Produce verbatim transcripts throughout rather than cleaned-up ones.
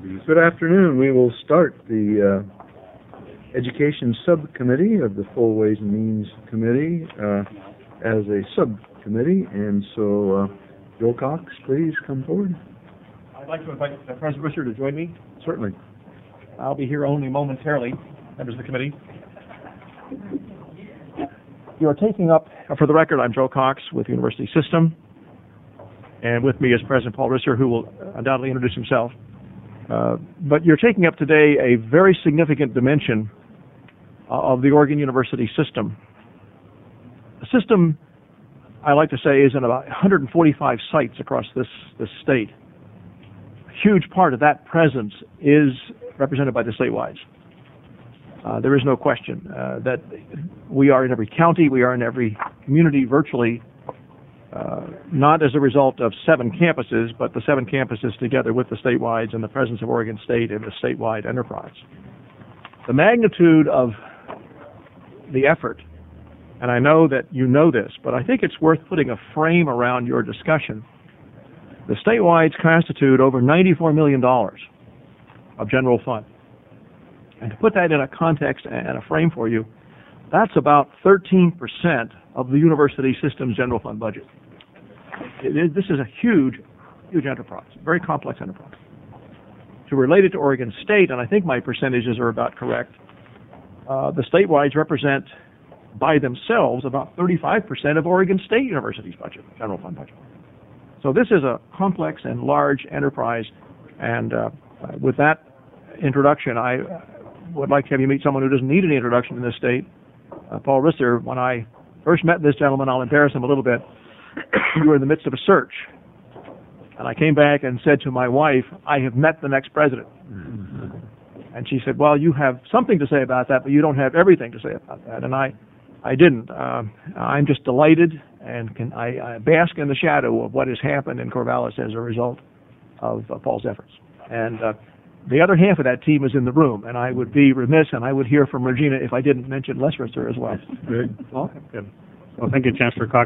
Good afternoon. We will start the uh, Education Subcommittee of the Full Ways and Means Committee uh, as a subcommittee. And so, uh, Joe Cox, please come forward. I'd like to invite uh, President Risser to join me. Certainly. I'll be here only momentarily, members of the committee. You are taking up, uh, for the record, I'm Joe Cox with the University System. And with me is President Paul Risser, who will undoubtedly introduce himself. Uh, but you're taking up today a very significant dimension uh, of the Oregon University system. The system, I like to say, is in about one hundred forty-five sites across this, this state. A huge part of that presence is represented by the statewide. Uh, there is no question uh, that we are in every county, we are in every community virtually, Uh, not as a result of seven campuses, but the seven campuses together with the statewide and the presence of Oregon State in the statewide enterprise. The magnitude of the effort, and I know that you know this, but I think it's worth putting a frame around your discussion. The statewides constitute over ninety-four million dollars of general fund. And to put that in a context and a frame for you, that's about thirteen percent of the university system's general fund budget. It is, this is a huge, huge enterprise, very complex enterprise. To relate it to Oregon State, and I think my percentages are about correct, uh, the statewides represent by themselves about thirty-five percent of Oregon State University's budget, general fund budget. So this is a complex and large enterprise, and uh, with that introduction, I would like to have you meet someone who doesn't need any introduction in this state. Uh, Paul Risser, when I first met this gentleman, I'll embarrass him a little bit, we were in the midst of a search. And I came back and said to my wife, I have met the next president. Mm-hmm. And she said, well, you have something to say about that, but you don't have everything to say about that. And I, I didn't. Um, I'm just delighted, and can, I, I bask in the shadow of what has happened in Corvallis as a result of uh, Paul's efforts. And uh, the other half of that team is in the room, and I would be remiss, and I would hear from Regina if I didn't mention Les Risser as well. Good. Welcome. Good. Well, thank you, Chancellor Cox.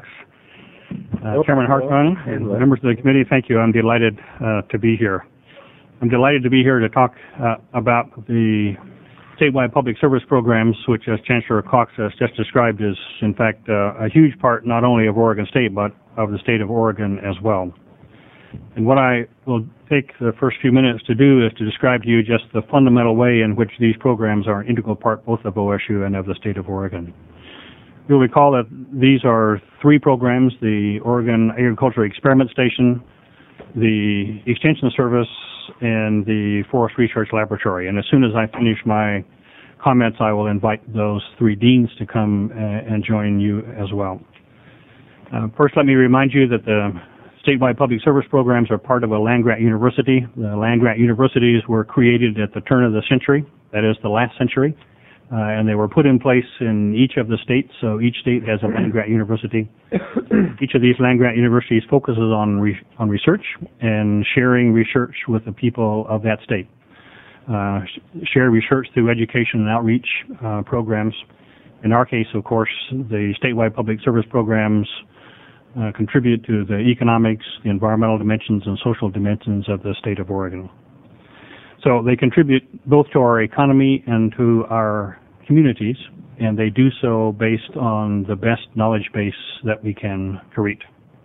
Uh, Chairman Hartman and members of the committee, thank you. I'm delighted uh, to be here. I'm delighted to be here to talk uh, about the statewide public service programs, which, as Chancellor Cox has just described, is in fact uh, a huge part not only of Oregon State, but of the state of Oregon as well. And what I will take the first few minutes to do is to describe to you just the fundamental way in which these programs are an integral part both of O S U and of the state of Oregon. You'll recall that these are three programs: the Oregon Agricultural Experiment Station, the Extension Service, and the Forest Research Laboratory. And as soon as I finish my comments, I will invite those three deans to come uh, and join you as well. Uh, first, let me remind you that the statewide public service programs are part of a land-grant university. The land-grant universities were created at the turn of the century, that is, the last century. Uh, and they were put in place in each of the states, so each state has a land-grant university. Each of these land-grant universities focuses on re on research and sharing research with the people of that state. Uh, sh share research through education and outreach uh, programs. In our case, of course, the statewide public service programs uh, contribute to the economics, the environmental dimensions, and social dimensions of the state of Oregon. So they contribute both to our economy and to our communities, and they do so based on the best knowledge base that we can create.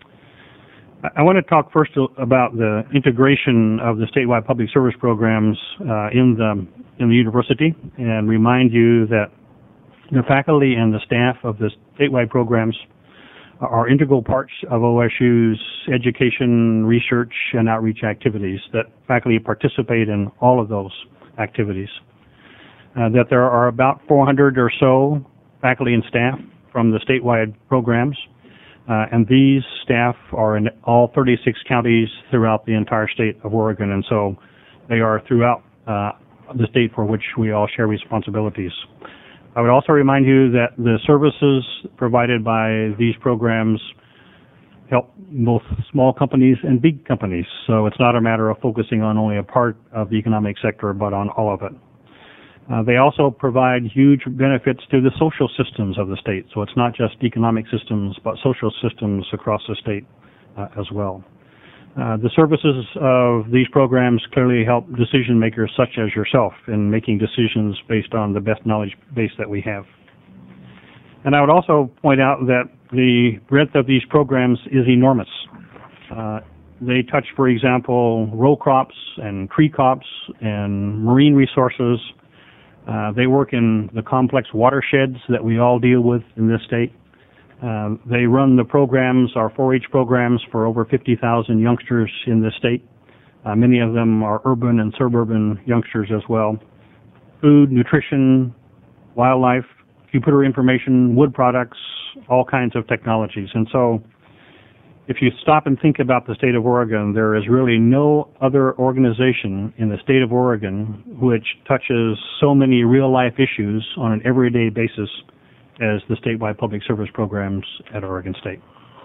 I want to talk first about the integration of the statewide public service programs uh, in the in the university, and remind you that the faculty and the staff of the statewide programs are integral parts of O S U's education, research, and outreach activities, that faculty participate in all of those activities. Uh, that there are about four hundred or so faculty and staff from the statewide programs, uh, and these staff are in all thirty-six counties throughout the entire state of Oregon, and so they are throughout uh, the state for which we all share responsibilities. I would also remind you that the services provided by these programs help both small companies and big companies. So it's not a matter of focusing on only a part of the economic sector, but on all of it. Uh, they also provide huge benefits to the social systems of the state. So it's not just economic systems, but social systems across the state uh, as well. Uh, the services of these programs clearly help decision makers such as yourself in making decisions based on the best knowledge base that we have. And I would also point out that the breadth of these programs is enormous. Uh, they touch, for example, row crops and tree crops and marine resources. Uh, they work in the complex watersheds that we all deal with in this state. Uh, they run the programs, our four H programs, for over fifty thousand youngsters in this state. Uh, many of them are urban and suburban youngsters as well. Food, nutrition, wildlife, computer information, wood products, all kinds of technologies. And so if you stop and think about the state of Oregon, there is really no other organization in the state of Oregon which touches so many real-life issues on an everyday basis as the statewide public service programs at Oregon State.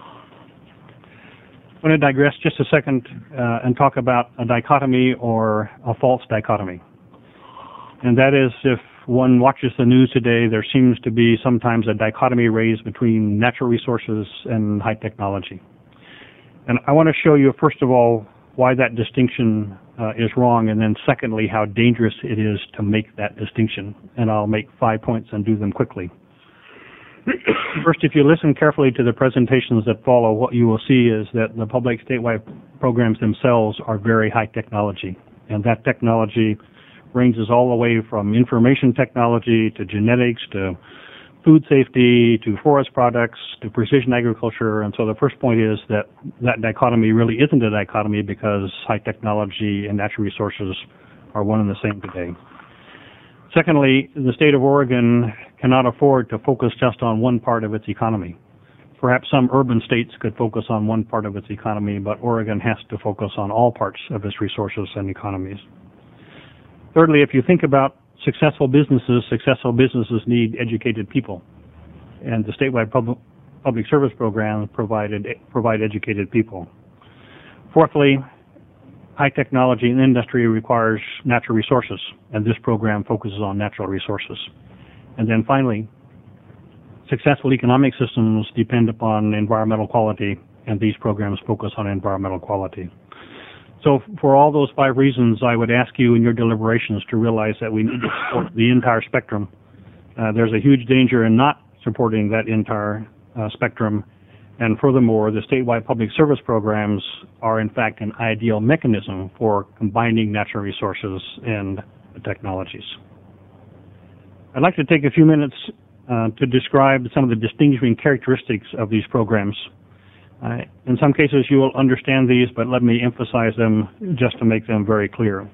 I want to digress just a second uh, and talk about a dichotomy or a false dichotomy. And that is, if one watches the news today, there seems to be sometimes a dichotomy raised between natural resources and high technology. And I want to show you, first of all, why that distinction uh, is wrong, and then secondly, how dangerous it is to make that distinction. And I'll make five points and do them quickly. First, if you listen carefully to the presentations that follow, what you will see is that the public statewide programs themselves are very high technology. And that technology ranges all the way from information technology to genetics to food safety to forest products to precision agriculture. And so the first point is that that dichotomy really isn't a dichotomy because high technology and natural resources are one and the same today. Secondly, the state of Oregon cannot afford to focus just on one part of its economy. Perhaps some urban states could focus on one part of its economy, but Oregon has to focus on all parts of its resources and economies. Thirdly, if you think about successful businesses, successful businesses need educated people. And the statewide pub- public service programs provided, provide educated people. Fourthly, high technology and industry requires natural resources, and this program focuses on natural resources. And then finally, successful economic systems depend upon environmental quality, and these programs focus on environmental quality. So for all those five reasons, I would ask you in your deliberations to realize that we need to support the entire spectrum. Uh, there's a huge danger in not supporting that entire uh, spectrum. And furthermore, the statewide public service programs are in fact an ideal mechanism for combining natural resources and technologies. I'd like to take a few minutes uh, to describe some of the distinguishing characteristics of these programs. Uh, in some cases you will understand these, but let me emphasize them just to make them very clear.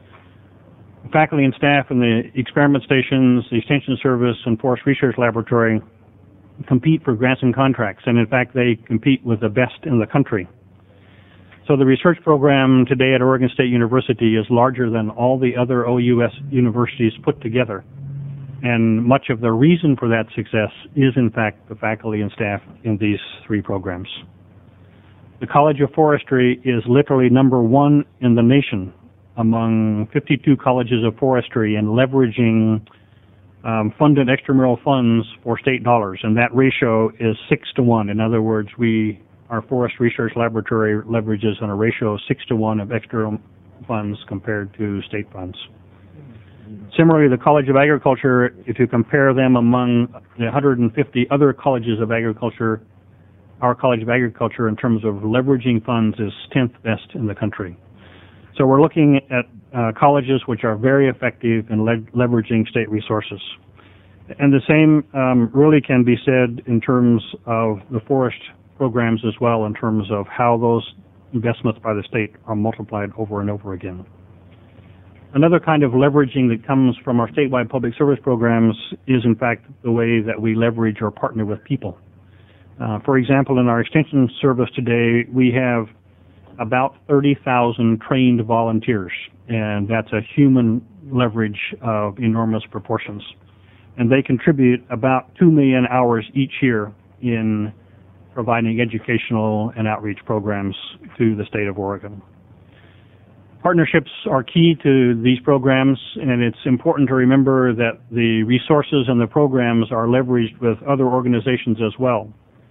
Faculty and staff in the experiment stations, the Extension Service, and Forest Research Laboratory compete for grants and contracts, and in fact they compete with the best in the country. So the research program today at Oregon State University is larger than all the other O U S universities put together. And much of the reason for that success is in fact the faculty and staff in these three programs. The College of Forestry is literally number one in the nation among fifty-two colleges of forestry in leveraging um, funded extramural funds for state dollars, and that ratio is six to one. In other words, we, our Forest Research Laboratory leverages on a ratio of six to one of extra funds compared to state funds. Similarly, the College of Agriculture, if you compare them among the one hundred fifty other colleges of agriculture, our College of Agriculture in terms of leveraging funds is tenth best in the country. So we're looking at uh, colleges which are very effective in le- leveraging state resources. And the same um, really can be said in terms of the forest programs as well, in terms of how those investments by the state are multiplied over and over again. Another kind of leveraging that comes from our statewide public service programs is in fact the way that we leverage or partner with people. Uh, for example, in our extension service today, we have about thirty thousand trained volunteers, and that's a human leverage of enormous proportions. And they contribute about two million hours each year in providing educational and outreach programs to the state of Oregon. Partnerships are key to these programs, and it's important to remember that the resources and the programs are leveraged with other organizations as well.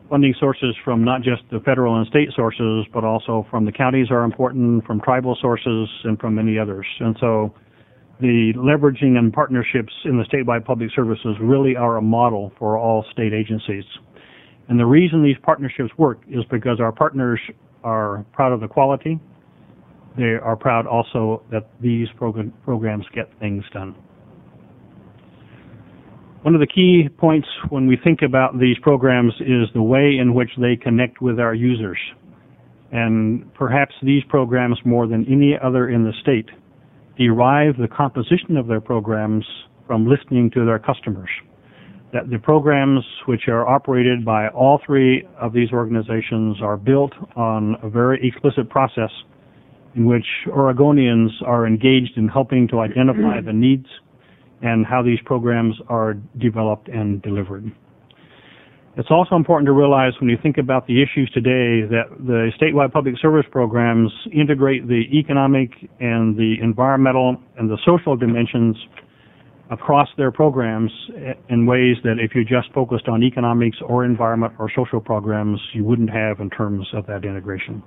funding sources from not just the federal and state sources, but also from the counties are important, from tribal sources, and from many others. And so the leveraging and partnerships in the statewide public services really are a model for all state agencies. And the reason these partnerships work is because our partners are proud of the quality. They are proud also that these program, programs get things done. One of the key points when we think about these programs is the way in which they connect with our users. And perhaps these programs, more than any other in the state, derive the composition of their programs from listening to their customers. That the programs which are operated by all three of these organizations are built on a very explicit process in which Oregonians are engaged in helping to identify the needs and how these programs are developed and delivered. It's also important to realize when you think about the issues today that the statewide public service programs integrate the economic and the environmental and the social dimensions across their programs in ways that if you just focused on economics or environment or social programs, you wouldn't have in terms of that integration.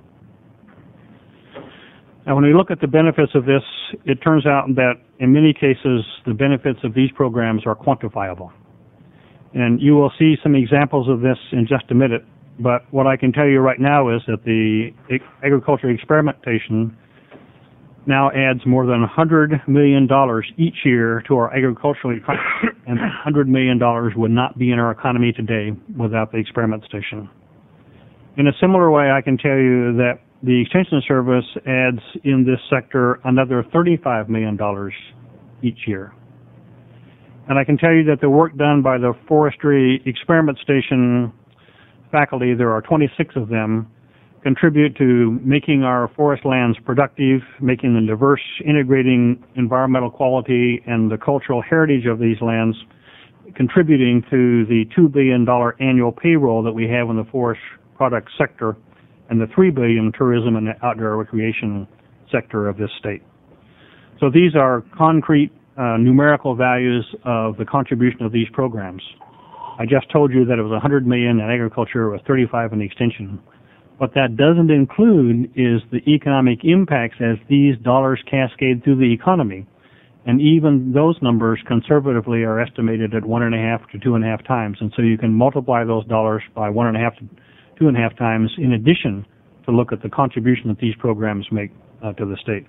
Now, when we look at the benefits of this, it turns out that in many cases, the benefits of these programs are quantifiable. And you will see some examples of this in just a minute. But what I can tell you right now is that the agriculture experimentation now adds more than one hundred million dollars each year to our agricultural economy, and one hundred million dollars would not be in our economy today without the experiment station. In a similar way, I can tell you that the Extension Service adds in this sector another thirty-five million dollars each year. And I can tell you that the work done by the Forestry Experiment Station faculty, there are twenty-six of them, contribute to making our forest lands productive, making them diverse, integrating environmental quality and the cultural heritage of these lands, contributing to the two billion dollars annual payroll that we have in the forest product sector and the three billion dollars tourism and outdoor recreation sector of this state. So these are concrete uh, numerical values of the contribution of these programs. I just told you that it was one hundred million dollars in agriculture with thirty-five in extension. What that doesn't include is the economic impacts as these dollars cascade through the economy. And even those numbers conservatively are estimated at one and a half to two and a half times. And so you can multiply those dollars by one and a half to two and a half times in addition to look at the contribution that these programs make uh, to the state.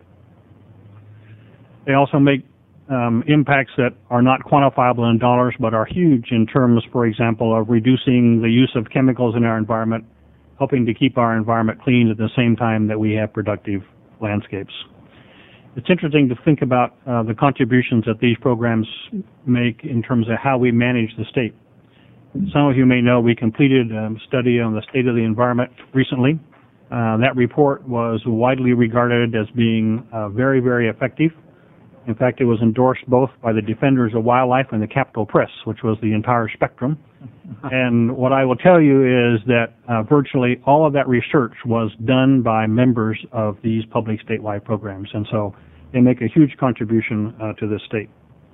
They also make um, impacts that are not quantifiable in dollars but are huge in terms, for example, of reducing the use of chemicals in our environment, helping to keep our environment clean at the same time that we have productive landscapes. It's interesting to think about uh, the contributions that these programs make in terms of how we manage the state. Some of you may know we completed a study on the state of the environment recently. Uh, that report was widely regarded as being uh, very, very effective. In fact, it was endorsed both by the Defenders of Wildlife and the Capital Press, which was the entire spectrum. And what I will tell you is that uh, virtually all of that research was done by members of these public statewide programs. And so they make a huge contribution uh, to this state.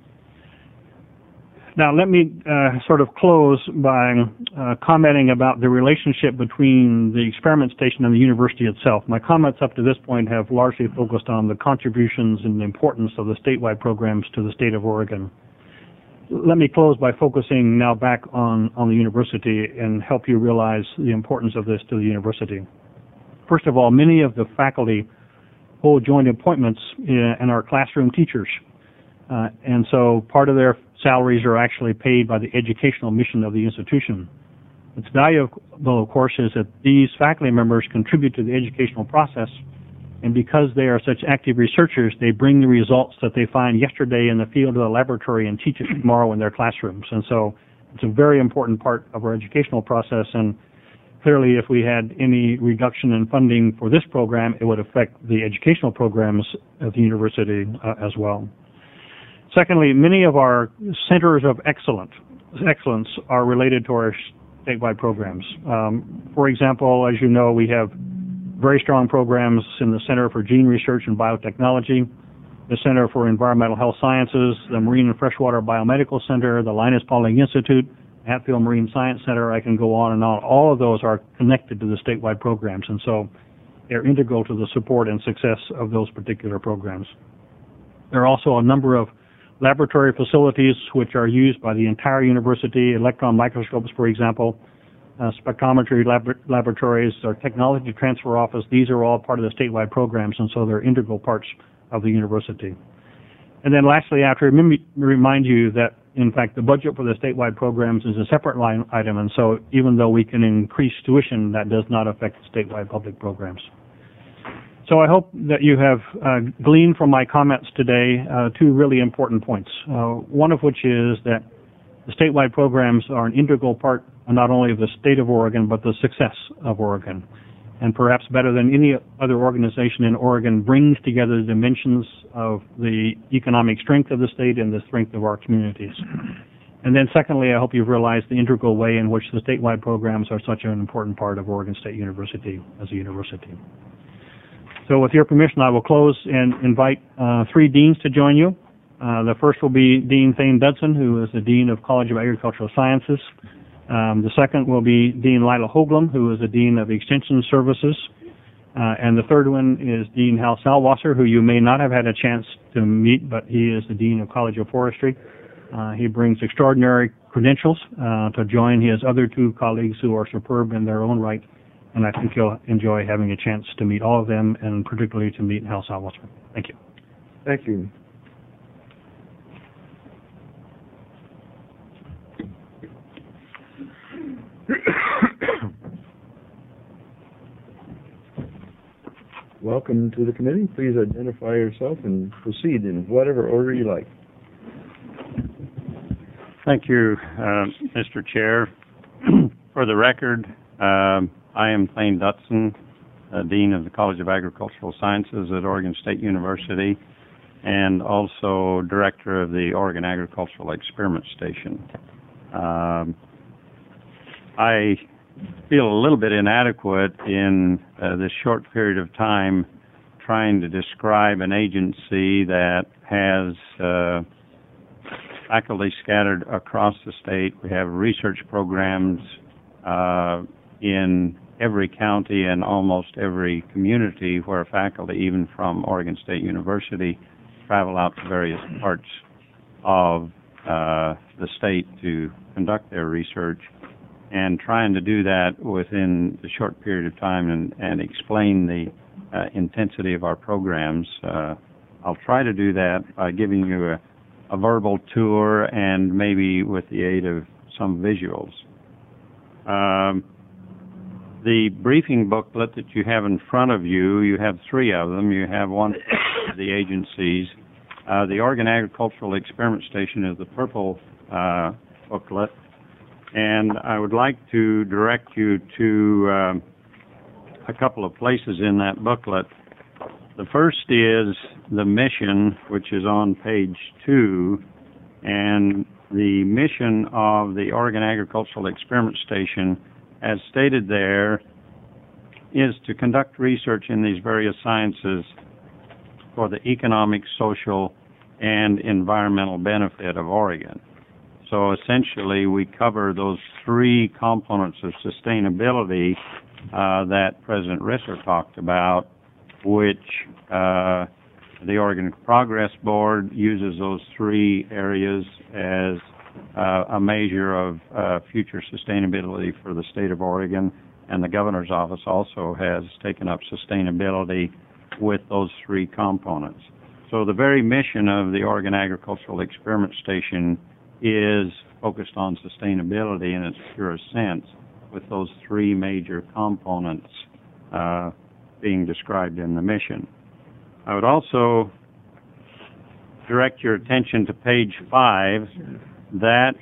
Now, let me uh, sort of close by uh, commenting about the relationship between the experiment station and the university itself. My comments up to this point have largely focused on the contributions and the importance of the statewide programs to the state of Oregon. Let me close by focusing now back on, on the university and help you realize the importance of this to the university. First of all, many of the faculty hold joint appointments in, in our classroom teachers. Uh, and so part of their salaries are actually paid by the educational mission of the institution. Its valuable, of course, is that these faculty members contribute to the educational process, and because they are such active researchers, they bring the results that they find yesterday in the field of the laboratory and teach it tomorrow in their classrooms. And so it's a very important part of our educational process, and clearly if we had any reduction in funding for this program, it would affect the educational programs at the university uh, as well. Secondly, many of our centers of excellence, excellence are related to our statewide programs. Um, for example, as you know, we have very strong programs in the Center for Gene Research and Biotechnology, the Center for Environmental Health Sciences, the Marine and Freshwater Biomedical Center, the Linus Pauling Institute, Hatfield Marine Science Center. I can go on and on. All of those are connected to the statewide programs, and so they're integral to the support and success of those particular programs. There are also a number of laboratory facilities which are used by the entire university, electron microscopes, for example, uh, spectrometry lab laboratories, our technology transfer office. These are all part of the statewide programs, and so they're integral parts of the university. And then lastly, I have to rem remind you that, in fact, the budget for the statewide programs is a separate line item, and so even though we can increase tuition, that does not affect the statewide public programs. So I hope that you have uh, gleaned from my comments today uh, two really important points, uh, one of which is that the statewide programs are an integral part not only of the state of Oregon, but the success of Oregon. And perhaps better than any other organization in Oregon, brings together the dimensions of the economic strength of the state and the strength of our communities. And then secondly, I hope you've realized the integral way in which the statewide programs are such an important part of Oregon State University as a university. So with your permission, I will close and invite uh, three deans to join you. Uh, the first will be Dean Thane Dudson, who is the Dean of College of Agricultural Sciences. Um, the second will be Dean Lila Hoagland, who is the Dean of Extension Services. Uh, and the third one is Dean Hal Salwasser, who you may not have had a chance to meet, but he is the Dean of College of Forestry. Uh, he brings extraordinary credentials uh, to join his other two colleagues who are superb in their own right. And I think you'll enjoy having a chance to meet all of them, and particularly to meet Hal Salwasser. Thank you. Thank you. Welcome to the committee. Please identify yourself and proceed in whatever order you like. Thank you, uh, Mister Chair. For the record, um, I am Thane Dudson, uh, Dean of the College of Agricultural Sciences at Oregon State University, and also Director of the Oregon Agricultural Experiment Station. Um, I feel a little bit inadequate in uh, this short period of time trying to describe an agency that has uh, faculty scattered across the state. We have research programs uh, in every county and almost every community where faculty, even from Oregon State University, travel out to various parts of uh, the state to conduct their research, and trying to do that within a short period of time and, and explain the uh, intensity of our programs. Uh, I'll try to do that by giving you a, a verbal tour and maybe with the aid of some visuals. Um, the briefing booklet that you have in front of you, you have three of them. You have one for the agencies. Uh, the Oregon Agricultural Experiment Station is the purple uh, booklet. And I would like to direct you to um, a couple of places in that booklet. The first is the mission, which is on page two, and the mission of the Oregon Agricultural Experiment Station, as stated there, is to conduct research in these various sciences for the economic, social, and environmental benefit of Oregon. So essentially, we cover those three components of sustainability uh, that President Risser talked about, which uh, the Oregon Progress Board uses those three areas as uh, a measure of uh, future sustainability for the state of Oregon, and the Governor's Office also has taken up sustainability with those three components. So the very mission of the Oregon Agricultural Experiment Station is focused on sustainability in its purest sense, with those three major components uh, being described in the mission. I would also direct your attention to page five. That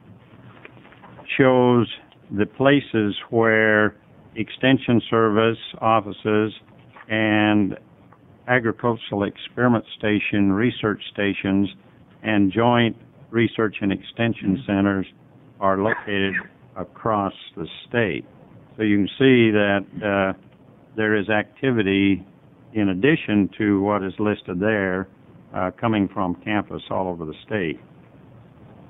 shows the places where Extension Service offices and Agricultural Experiment Station research stations and joint research and extension centers are located across the state. So you can see that uh, there is activity in addition to what is listed there uh, coming from campus all over the state.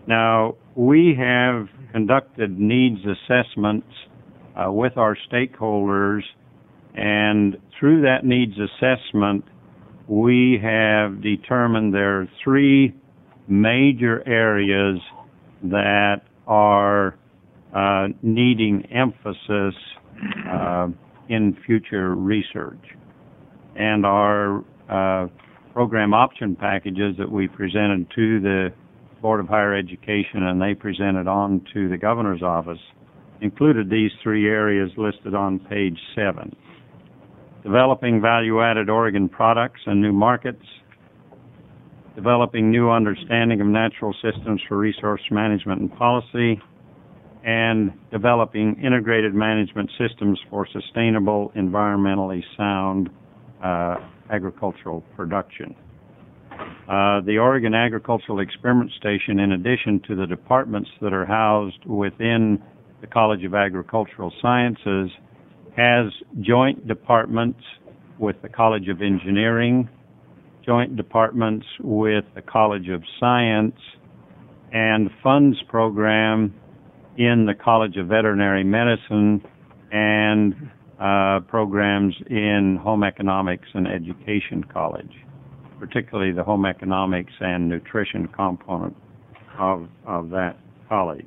Now, we have conducted needs assessments uh, with our stakeholders, and through that needs assessment, we have determined there are three major areas that are uh, needing emphasis uh, in future research. And our uh, program option packages that we presented to the Board of Higher Education and they presented on to the Governor's Office included these three areas listed on page seven. Developing value-added Oregon products and new markets, developing new understanding of natural systems for resource management and policy, and developing integrated management systems for sustainable, environmentally sound uh, agricultural production. Uh, the Oregon Agricultural Experiment Station, in addition to the departments that are housed within the College of Agricultural Sciences, has joint departments with the College of Engineering, joint departments with the College of Science, and funds program in the College of Veterinary Medicine, and uh, programs in Home Economics and Education College, particularly the Home Economics and Nutrition component of, of that college.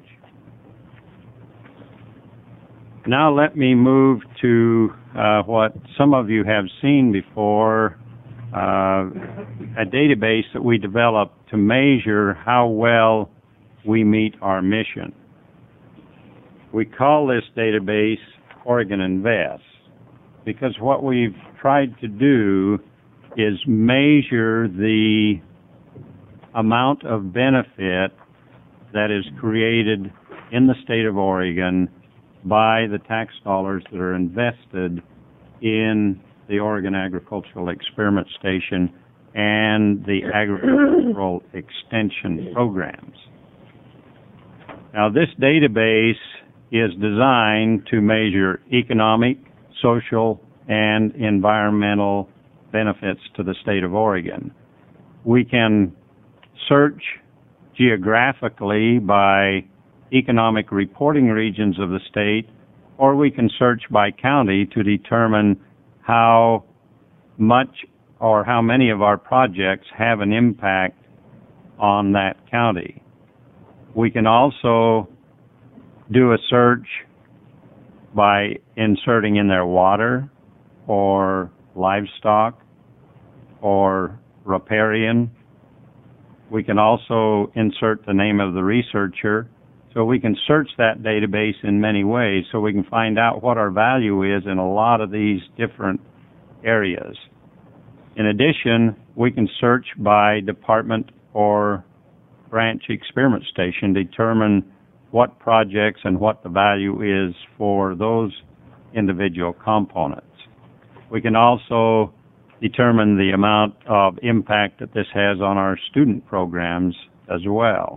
Now let me move to uh, what some of you have seen before, uh, a database that we developed to measure how well we meet our mission. We call this database Oregon Invest because what we've tried to do is measure the amount of benefit that is created in the state of Oregon by the tax dollars that are invested in the Oregon Agricultural Experiment Station and the agricultural extension programs. Now, this database is designed to measure economic, social, and environmental benefits to the state of Oregon. We can search geographically by economic reporting regions of the state, or we can search by county to determine how much or how many of our projects have an impact on that county. We can also do a search by inserting in there water or livestock or riparian. We can also insert the name of the researcher. So we can search that database in many ways so we can find out what our value is in a lot of these different areas. In addition, we can search by department or branch experiment station, determine what projects and what the value is for those individual components. We can also determine the amount of impact that this has on our student programs as well.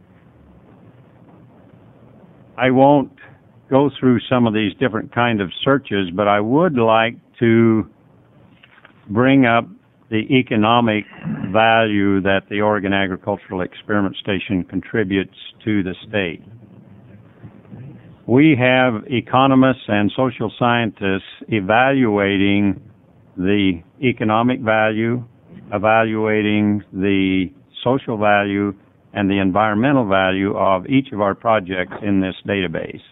I won't go through some of these different kind of searches, but I would like to bring up the economic value that the Oregon Agricultural Experiment Station contributes to the state. We have economists and social scientists evaluating the economic value, evaluating the social value, and the environmental value of each of our projects in this database.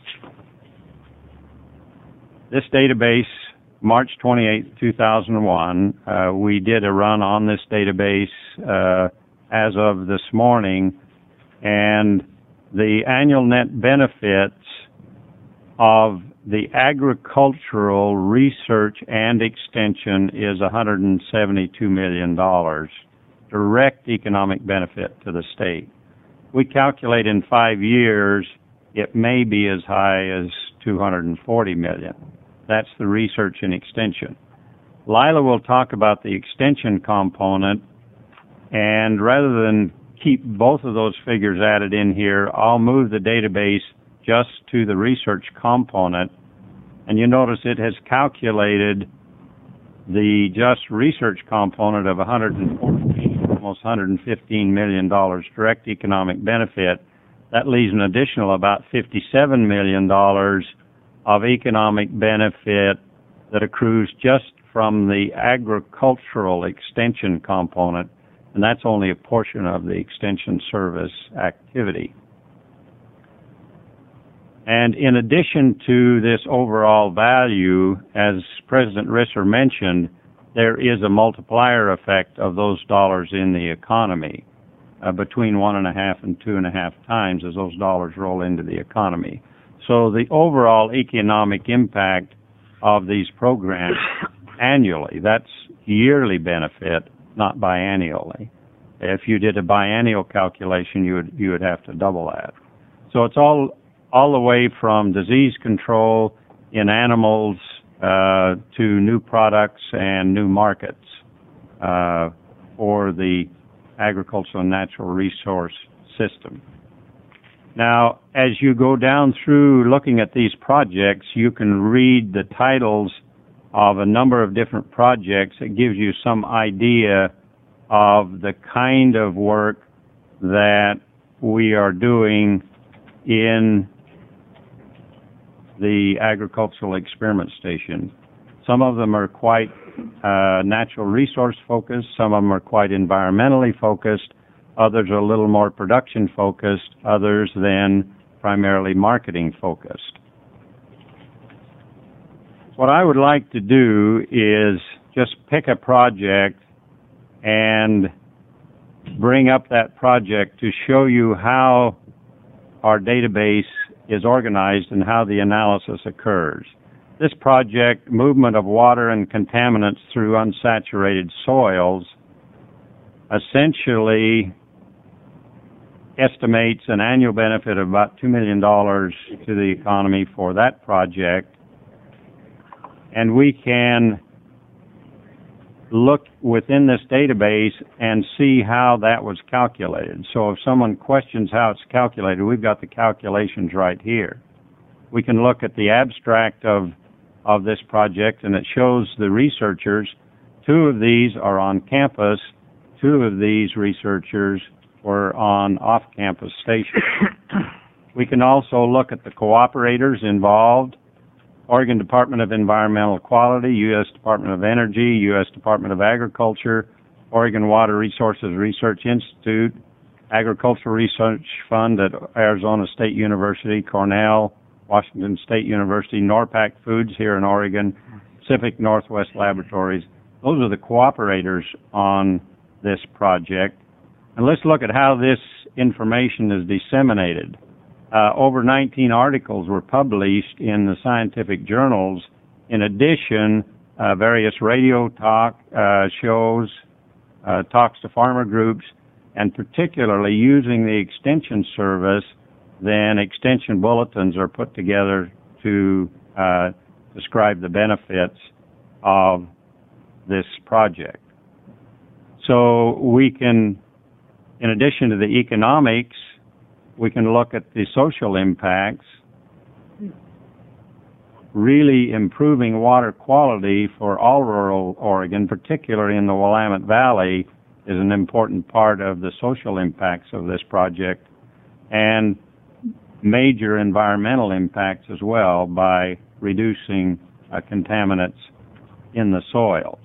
This database, March twenty-eighth, two thousand one, uh, we did a run on this database uh, as of this morning, and the annual net benefits of the agricultural research and extension is one hundred seventy-two million dollars. Direct economic benefit to the state. We calculate in five years it may be as high as two hundred forty million dollars. That's the research and extension. Lila will talk about the extension component, and rather than keep both of those figures added in here, I'll move the database just to the research component, and you notice it has calculated the just research component of one hundred fourteen, almost one hundred fifteen million dollars direct economic benefit, That leaves an additional about fifty-seven million dollars of economic benefit that accrues just from the agricultural extension component, and that's only a portion of the extension service activity. And in addition to this overall value, as President Risser mentioned, there is a multiplier effect of those dollars in the economy, uh, between one and a half and two and a half times as those dollars roll into the economy. So the overall economic impact of these programs annually, that's yearly benefit, not biannually. If you did a biennial calculation, you would you would have to double that. So it's all all the way from disease control in animals uh, to new products and new markets uh, for the agricultural and natural resource system. Now, as you go down through looking at these projects, you can read the titles of a number of different projects. It gives you some idea of the kind of work that we are doing in the agricultural experiment station. Some of them are quite uh, natural resource focused, some of them are quite environmentally focused, others are a little more production focused, others then primarily marketing focused. What I would like to do is just pick a project and bring up that project to show you how our database is organized and how the analysis occurs. This project, movement of water and contaminants through unsaturated soils, essentially estimates an annual benefit of about two million dollars to the economy for that project. And we can look within this database and see how that was calculated. So if someone questions how it's calculated, we've got the calculations right here. We can look at the abstract of of this project, and it shows the researchers. Two of these are on campus. Two of these researchers were on off-campus stations. We can also look at the cooperators involved: Oregon Department of Environmental Quality, U S Department of Energy, U S Department of Agriculture, Oregon Water Resources Research Institute, Agricultural Research Fund at Arizona State University, Cornell, Washington State University, NORPAC Foods here in Oregon, Pacific Northwest Laboratories. Those are the cooperators on this project. And let's look at how this information is disseminated. Uh, over nineteen articles were published in the scientific journals. In addition, uh, various radio talk uh, shows, uh, talks to farmer groups, and particularly using the Extension Service, then extension bulletins are put together to uh, describe the benefits of this project. So we can, in addition to the economics, we can look at the social impacts. Really improving water quality for all rural Oregon, particularly in the Willamette Valley, is an important part of the social impacts of this project, and major environmental impacts as well by reducing uh, contaminants in the soils.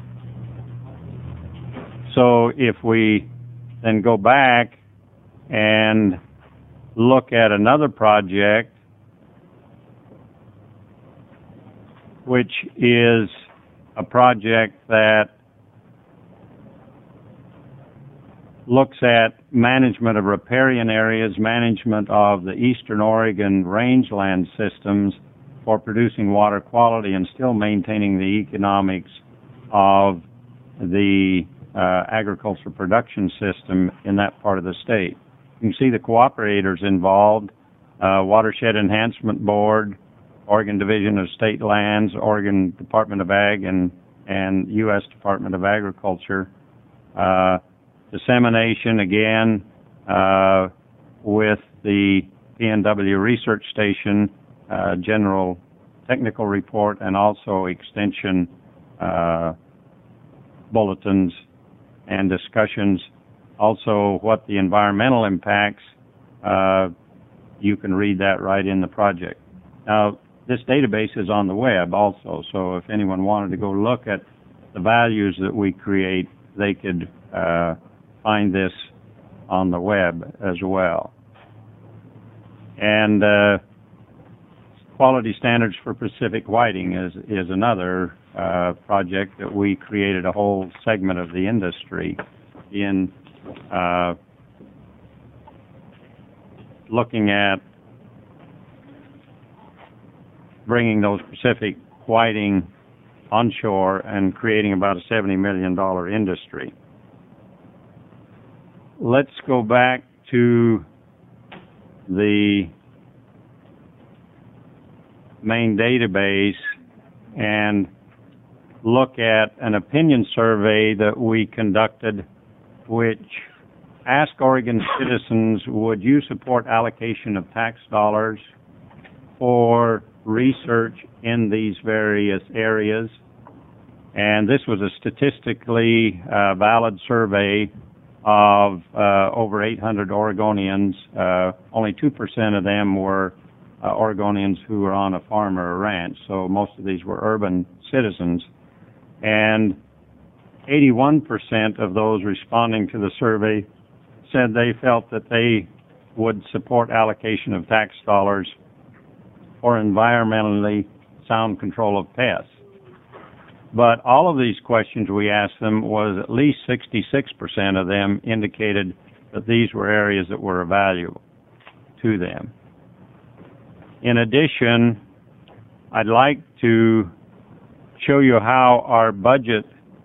So if we then go back and look at another project, which is a project that looks at management of riparian areas, management of the eastern Oregon rangeland systems for producing water quality and still maintaining the economics of the uh, agricultural production system in that part of the state. You can see the cooperators involved: uh, Watershed Enhancement Board, Oregon Division of State Lands, Oregon Department of Ag, and, and U S Department of Agriculture. Uh, dissemination, again, uh, with the P N W Research Station, uh, General Technical Report, and also extension uh, bulletins and discussions. Also, what the environmental impacts uh, you can read that right in the project. Now, this database is on the web also, so if anyone wanted to go look at the values that we create, they could uh, find this on the web as well. And uh, quality standards for Pacific whiting is, is another uh, project that we created a whole segment of the industry in uh, looking at bringing those Pacific whiting onshore and creating about a seventy million dollar industry. Let's go back to the main database and look at an opinion survey that we conducted, which asked Oregon citizens, would you support allocation of tax dollars for research in these various areas? And this was a statistically uh, valid survey of uh, over eight hundred Oregonians. Uh, only two percent of them were uh, Oregonians who were on a farm or a ranch, so most of these were urban citizens. And eighty-one percent of those responding to the survey said they felt that they would support allocation of tax dollars for environmentally sound control of pests. But all of these questions we asked them was at least sixty-six percent of them indicated that these were areas that were valuable to them. In addition, I'd like to show you how our budget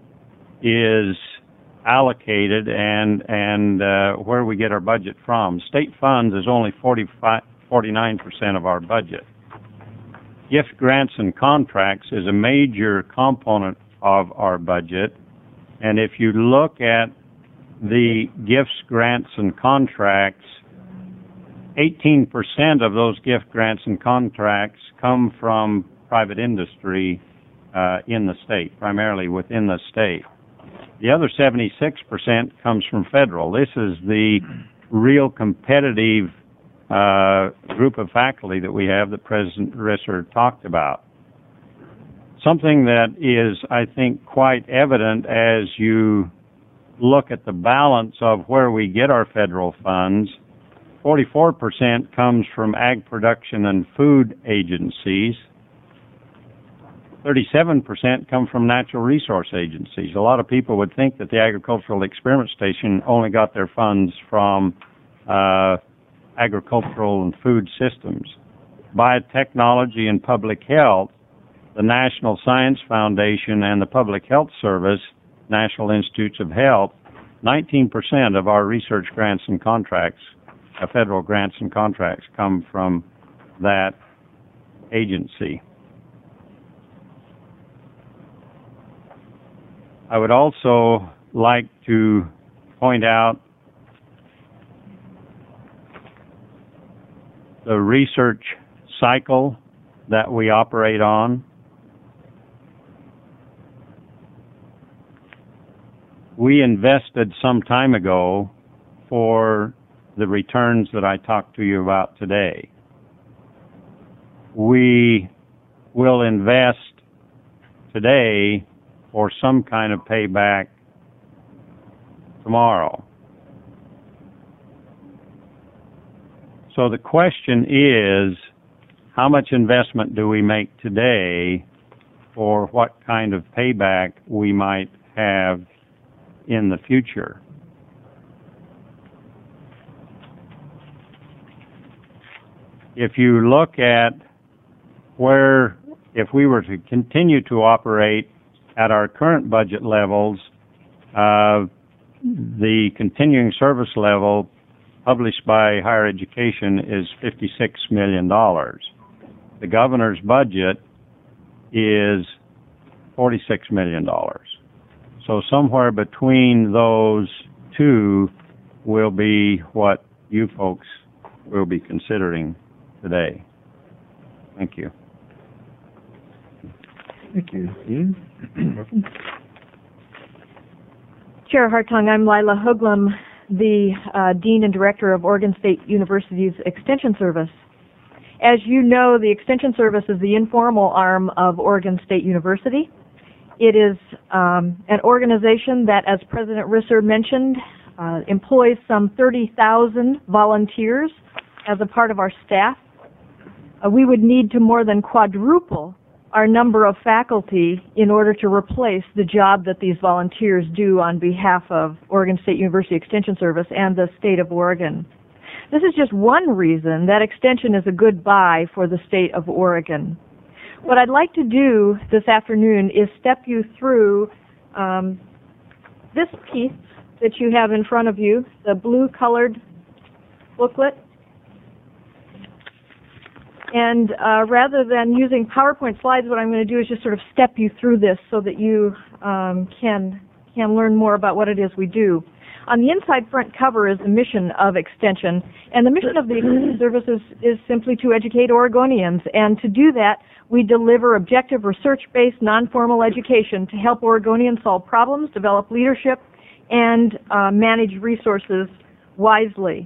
is allocated and and uh, where we get our budget from. State funds is only forty-five, forty-nine percent of our budget. Gift grants and contracts is a major component of our budget, and if you look at the gifts, grants, and contracts, eighteen percent of those gift grants and contracts come from private industry uh, in the state, primarily within the state. The other seventy-six percent comes from federal. This is the real competitive uh, group of faculty that we have that President Risser talked about. Something that is, I think, quite evident as you look at the balance of where we get our federal funds. forty-four percent comes from ag production and food agencies. thirty-seven percent come from natural resource agencies. A lot of people would think that the Agricultural Experiment Station only got their funds from uh, agricultural and food systems. Biotechnology and public health, the National Science Foundation and the Public Health Service, National Institutes of Health, nineteen percent of our research grants and contracts, uh, federal grants and contracts, come from that agency. I would also like to point out the research cycle that we operate on. We invested some time ago for the returns that I talked to you about today. We will invest today for some kind of payback tomorrow. So the question is, how much investment do we make today for what kind of payback we might have in the future? If you look at where, if we were to continue to operate at our current budget levels, uh, the continuing service level published by Higher Education is fifty-six million dollars. The governor's budget is forty-six million dollars. So somewhere between those two will be what you folks will be considering today. Thank you. Thank you, Dean. Chair Hartung, I'm Lila Hoagland, the uh, Dean and Director of Oregon State University's Extension Service. As you know, the Extension Service is the informal arm of Oregon State University. It is um, an organization that, as President Risser mentioned, uh, employs some thirty thousand volunteers as a part of our staff. Uh, we would need to more than quadruple our number of faculty in order to replace the job that these volunteers do on behalf of Oregon State University Extension Service and the state of Oregon. This is just one reason that Extension is a good buy for the state of Oregon. What I'd like to do this afternoon is step you through um, this piece that you have in front of you, the blue-colored booklet. And uh, rather than using PowerPoint slides, what I'm going to do is just sort of step you through this so that you um, can, can learn more about what it is we do. On the inside front cover is the mission of Extension, and the mission of the Extension Service is, is simply to educate Oregonians, and to do that, we deliver objective, research-based, non-formal education to help Oregonians solve problems, develop leadership, and uh, manage resources wisely.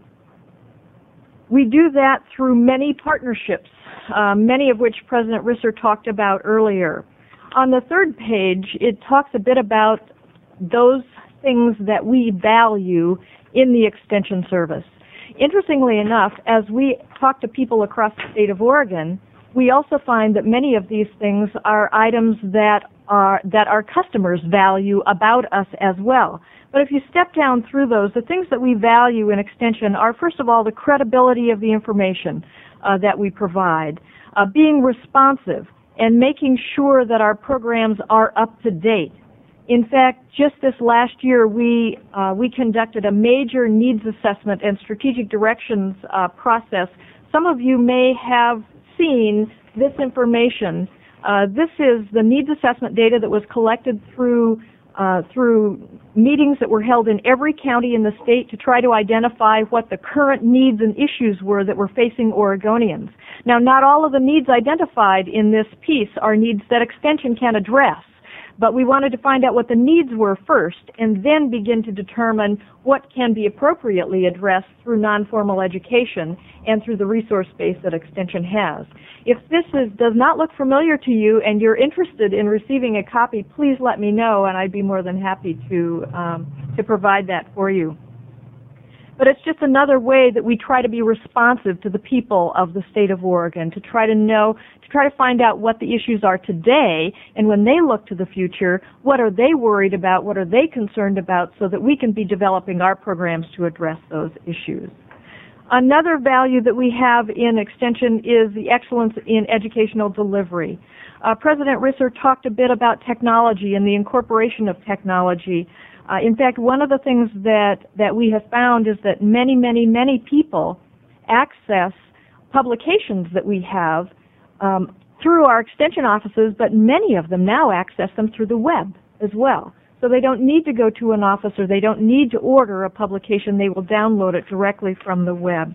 We do that through many partnerships, uh, many of which President Risser talked about earlier. On the third page, it talks a bit about those things that we value in the Extension Service. Interestingly enough, as we talk to people across the state of Oregon, we also find that many of these things are items that are that our customers value about us as well. But if you step down through those, the things that we value in Extension are, first of all, the credibility of the information uh, that we provide, uh, being responsive, and making sure that our programs are up to date. In fact, just this last year, we uh, we conducted a major needs assessment and strategic directions uh, process. Some of you may have seen this information. Uh, this is the needs assessment data that was collected through uh, through meetings that were held in every county in the state to try to identify what the current needs and issues were that were facing Oregonians. Now, not all of the needs identified in this piece are needs that Extension can address, but we wanted to find out what the needs were first and then begin to determine what can be appropriately addressed through non-formal education and through the resource base that Extension has. If this is, does not look familiar to you and you're interested in receiving a copy, please let me know and I'd be more than happy to, um, to provide that for you. But it's just another way that we try to be responsive to the people of the state of Oregon, to try to know, to try to find out what the issues are today, and when they look to the future, what are they worried about, what are they concerned about, so that we can be developing our programs to address those issues. Another value that we have in Extension is the excellence in educational delivery. Uh, President Risser talked a bit about technology and the incorporation of technology. Uh, in fact, one of the things that, that we have found is that many, many, many people access publications that we have um, through our Extension offices, but many of them now access them through the web as well. So they don't need to go to an office or they don't need to order a publication. They will download it directly from the web.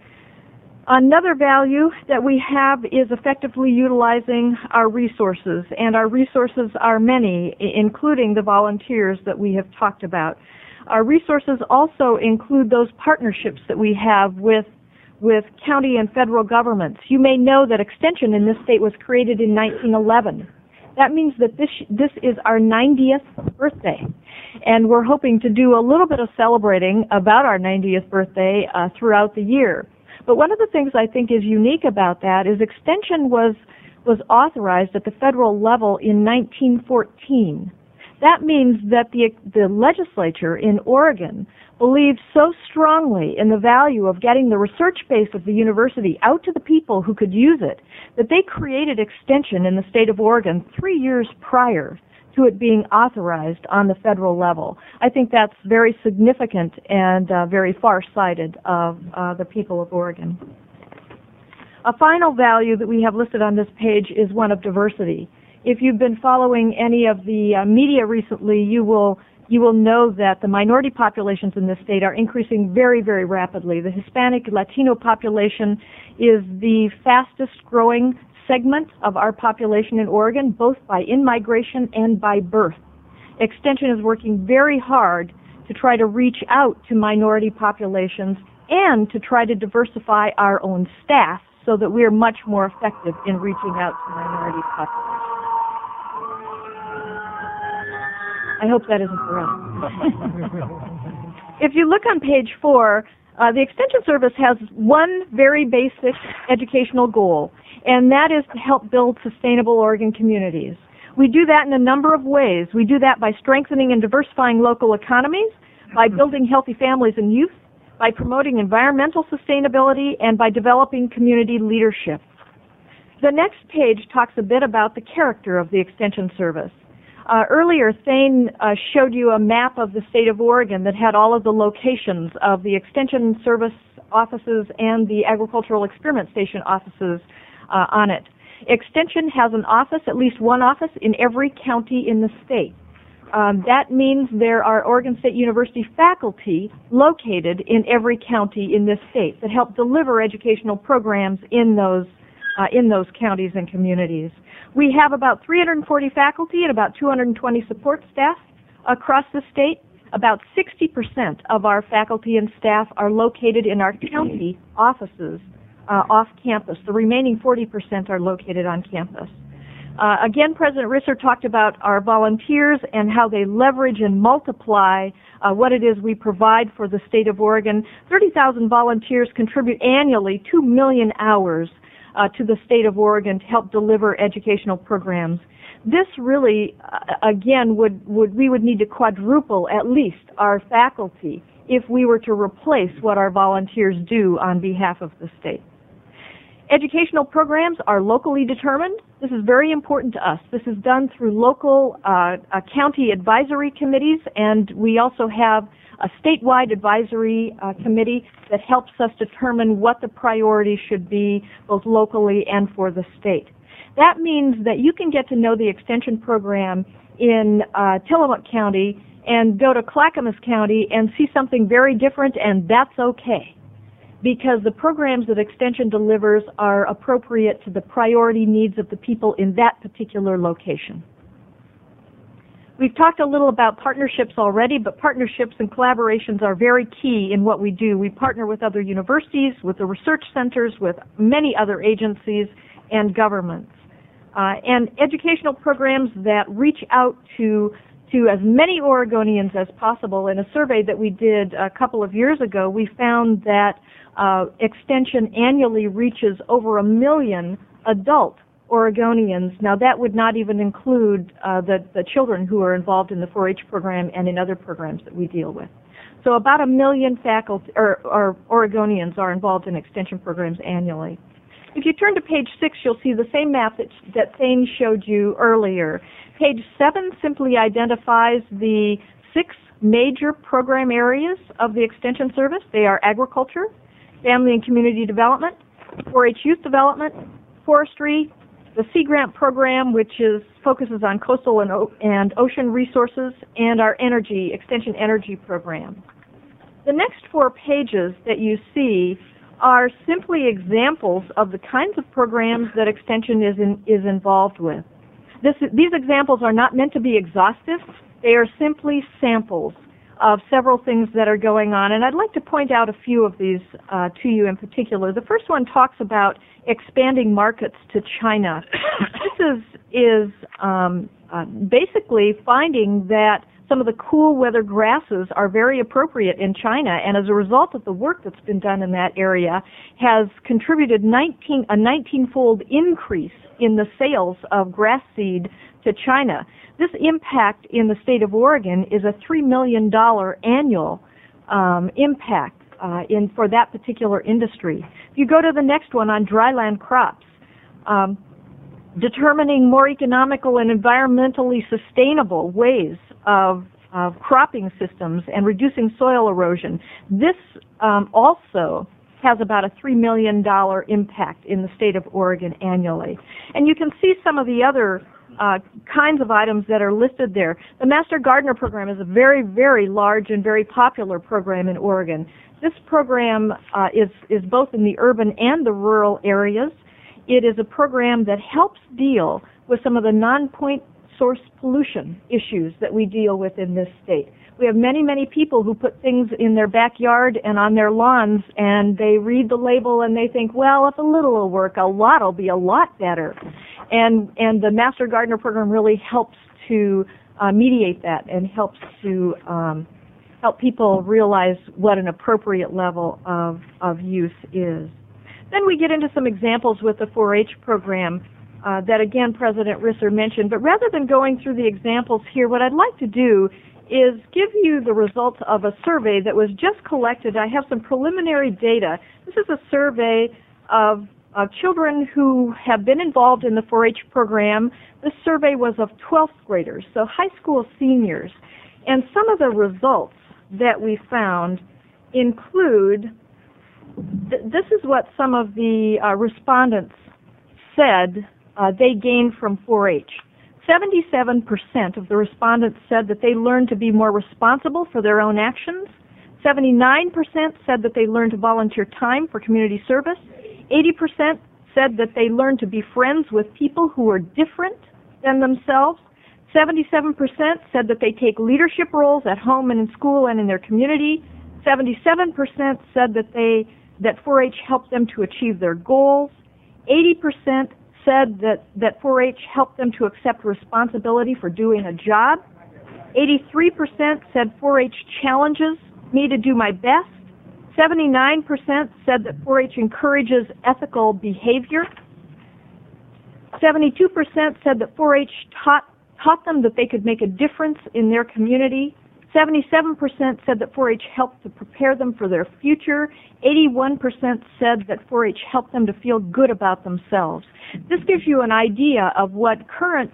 Another value that we have is effectively utilizing our resources, and our resources are many, including the volunteers that we have talked about. Our resources also include those partnerships that we have with, with county and federal governments. You may know that Extension in this state was created in nineteen eleven. That means that this, this is our ninetieth birthday, and we're hoping to do a little bit of celebrating about our ninetieth birthday uh, throughout the year. But one of the things I think is unique about that is Extension was, was authorized at the federal level in nineteen fourteen. That means that the, the legislature in Oregon believed so strongly in the value of getting the research base of the university out to the people who could use it, that they created Extension in the state of Oregon three years prior to it being authorized on the federal level. I think that's very significant and uh, very far-sighted of uh, the people of Oregon. A final value that we have listed on this page is one of diversity. If you've been following any of the uh, media recently, you will you will know that the minority populations in this state are increasing very, very rapidly. The Hispanic Latino population is the fastest growing segment of our population in Oregon, both by in-migration and by birth. Extension is working very hard to try to reach out to minority populations and to try to diversify our own staff so that we are much more effective in reaching out to minority populations. I hope that isn't the rest. If you look on page four, uh, the Extension Service has one very basic educational goal, and that is to help build sustainable Oregon communities. We do that in a number of ways. We do that by strengthening and diversifying local economies, by building healthy families and youth, by promoting environmental sustainability, and by developing community leadership. The next page talks a bit about the character of the Extension Service. Uh, earlier, Thane uh, showed you a map of the state of Oregon that had all of the locations of the Extension Service offices and the Agricultural Experiment Station offices uh, on it. Extension has an office, at least one office, in every county in the state. Um, that means there are Oregon State University faculty located in every county in this state that help deliver educational programs in those uh, in those counties and communities. We have about three hundred forty faculty and about two hundred twenty support staff across the state. About sixty percent of our faculty and staff are located in our county offices uh, off campus. The remaining forty percent are located on campus. Uh, again, President Risser talked about our volunteers and how they leverage and multiply uh, what it is we provide for the state of Oregon. thirty thousand volunteers contribute annually two million hours uh, to the state of Oregon to help deliver educational programs. This really, uh, again, would, would we would need to quadruple at least our faculty if we were to replace what our volunteers do on behalf of the state. Educational programs are locally determined. This is very important to us. This is done through local uh, uh, county advisory committees, and we also have a statewide advisory uh, committee that helps us determine what the priorities should be both locally and for the state. That means that you can get to know the extension program in uh, Tillamook County and go to Clackamas County and see something very different, and that's okay, because the programs that Extension delivers are appropriate to the priority needs of the people in that particular location. We've talked a little about partnerships already, but partnerships and collaborations are very key in what we do. We partner with other universities, with the research centers, with many other agencies and governments. Uh, and educational programs that reach out to to as many Oregonians as possible. In a survey that we did a couple of years ago, we found that uh, Extension annually reaches over a million adult Oregonians. Now, that would not even include uh, the, the children who are involved in the four H program and in other programs that we deal with. So about a million faculty or, or Oregonians are involved in Extension programs annually. If you turn to page six, you'll see the same map that, that Thane showed you earlier. Page seven simply identifies the six major program areas of the Extension Service. They are agriculture, family and community development, four H youth development, forestry, the Sea Grant program, which is focuses on coastal and, o and ocean resources, and our energy, Extension Energy program. The next four pages that you see are simply examples of the kinds of programs that Extension is, in, is involved with. This, these examples are not meant to be exhaustive. They are simply samples of several things that are going on, and I'd like to point out a few of these uh, to you in particular. The first one talks about expanding markets to China. This is, is um, uh, basically finding that some of the cool weather grasses are very appropriate in China, and as a result of the work that's been done in that area has contributed nineteen, a nineteen-fold increase in the sales of grass seed to China. This impact in the state of Oregon is a three million dollars annual um, impact uh, in for that particular industry. If you go to the next one on dryland crops, um, determining more economical and environmentally sustainable ways of, of cropping systems and reducing soil erosion. This um, also has about a three million dollars impact in the state of Oregon annually. And you can see some of the other uh, kinds of items that are listed there. The Master Gardener program is a very, very large and very popular program in Oregon. This program uh, is, is both in the urban and the rural areas. It is a program that helps deal with some of the non-point source pollution issues that we deal with in this state. We have many, many people who put things in their backyard and on their lawns, and they read the label and they think, well, if a little will work, a lot will be a lot better. And, and the Master Gardener program really helps to uh, mediate that and helps to um, help people realize what an appropriate level of, of use is. Then we get into some examples with the four H program uh, that, again, President Risser mentioned. But rather than going through the examples here, what I'd like to do is give you the results of a survey that was just collected. I have some preliminary data. This is a survey of, of children who have been involved in the four H program. This survey was of twelfth graders, so high school seniors. And some of the results that we found include, th this is what some of the uh, respondents said uh, they gained from four H. seventy-seven percent of the respondents said that they learned to be more responsible for their own actions. seventy-nine percent said that they learned to volunteer time for community service. eighty percent said that they learned to be friends with people who are different than themselves. seventy-seven percent said that they take leadership roles at home and in school and in their community. seventy-seven percent said that they that four H helped them to achieve their goals. eighty percent said that, that four H helped them to accept responsibility for doing a job. eighty-three percent said four H challenges me to do my best. seventy-nine percent said that four H encourages ethical behavior. seventy-two percent said that four H taught, taught them that they could make a difference in their community. seventy-seven percent said that four H helped to prepare them for their future. eighty-one percent said that four H helped them to feel good about themselves. This gives you an idea of what current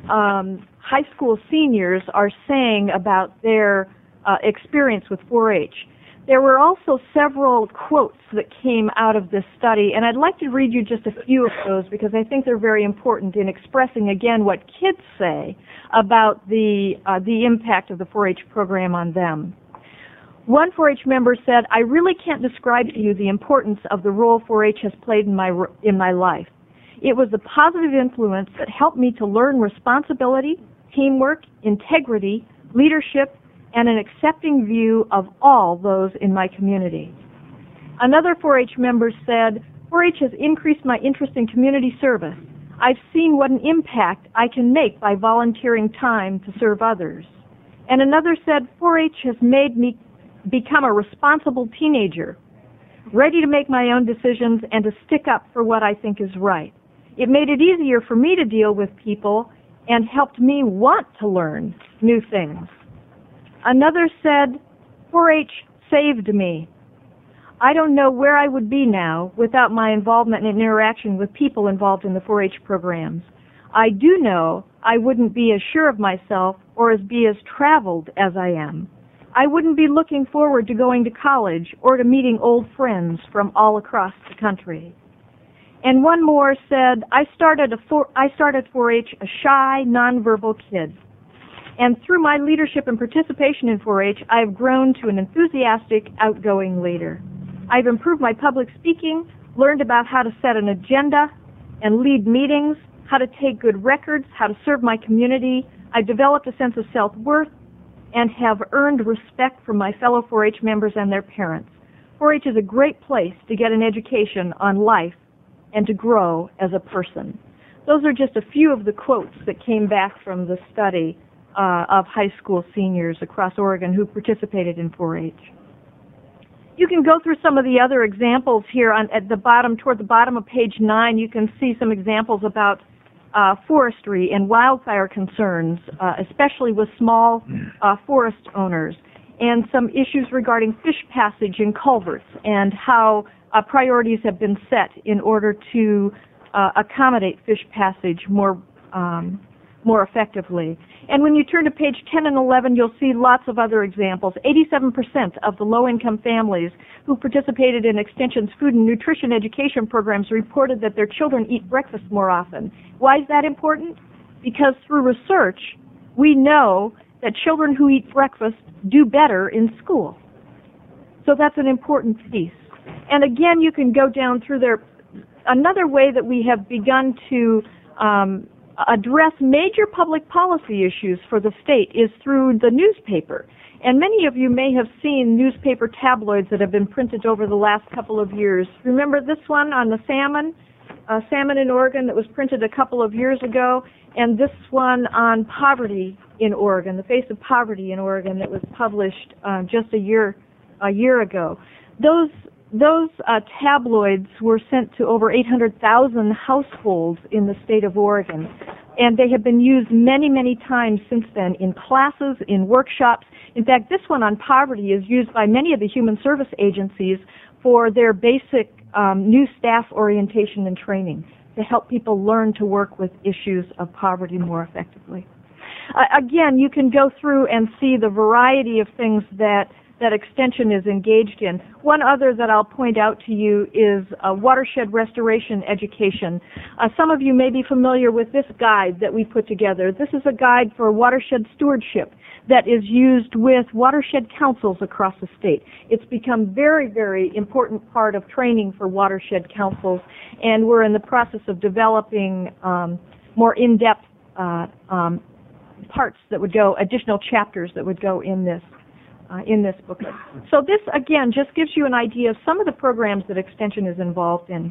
um, high school seniors are saying about their uh, experience with four H. There were also several quotes that came out of this study, and I'd like to read you just a few of those because I think they're very important in expressing, again, what kids say about the, uh, the impact of the four H program on them. One four H member said, "I really can't describe to you the importance of the role four H has played in my, in my life. It was a positive influence that helped me to learn responsibility, teamwork, integrity, leadership, and an accepting view of all those in my community." Another four H member said, "four H has increased my interest in community service. I've seen what an impact I can make by volunteering time to serve others." And another said, "four H has made me become a responsible teenager, ready to make my own decisions and to stick up for what I think is right. It made it easier for me to deal with people and helped me want to learn new things." Another said, four H saved me. I don't know where I would be now without my involvement and interaction with people involved in the four H programs. I do know I wouldn't be as sure of myself or as be as traveled as I am. I wouldn't be looking forward to going to college or to meeting old friends from all across the country. And one more said, I started, a four, I started four H a shy, nonverbal kid. And through my leadership and participation in four H, I have grown to an enthusiastic, outgoing leader. I've improved my public speaking, learned about how to set an agenda and lead meetings, how to take good records, how to serve my community. I've developed a sense of self-worth and have earned respect from my fellow four H members and their parents. four H is a great place to get an education on life and to grow as a person. Those are just a few of the quotes that came back from the study uh, of high school seniors across Oregon who participated in four H. You can go through some of the other examples here on, at the bottom, toward the bottom of page nine. You can see some examples about uh, forestry and wildfire concerns, uh, especially with small uh, forest owners, and some issues regarding fish passage in culverts and how uh, priorities have been set in order to uh, accommodate fish passage more um, more effectively. And when you turn to page ten and eleven, you'll see lots of other examples. eighty-seven percent of the low-income families who participated in Extension's food and nutrition education programs reported that their children eat breakfast more often. Why is that important? Because through research, we know that children who eat breakfast do better in school. So that's an important piece. And again, you can go down through there. Another way that we have begun to um, address major public policy issues for the state is through the newspaper. And many of you may have seen newspaper tabloids that have been printed over the last couple of years. Remember this one on the salmon, uh, salmon in Oregon that was printed a couple of years ago, and this one on poverty in Oregon, the face of poverty in Oregon that was published uh, just a year a year ago. Those those uh, tabloids were sent to over eight hundred thousand households in the state of Oregon, and they have been used many, many times since then in classes, in workshops. In fact, this one on poverty is used by many of the human service agencies for their basic um, new staff orientation and training to help people learn to work with issues of poverty more effectively. Uh, again, you can go through and see the variety of things that that Extension is engaged in. One other that I'll point out to you is uh, watershed restoration education. Uh, some of you may be familiar with this guide that we put together. This is a guide for watershed stewardship that is used with watershed councils across the state. It's become very, very important part of training for watershed councils, and we're in the process of developing um, more in-depth uh, um, parts that would go, additional chapters that would go in this. Uh, in this booklet. So this, again, just gives you an idea of some of the programs that Extension is involved in.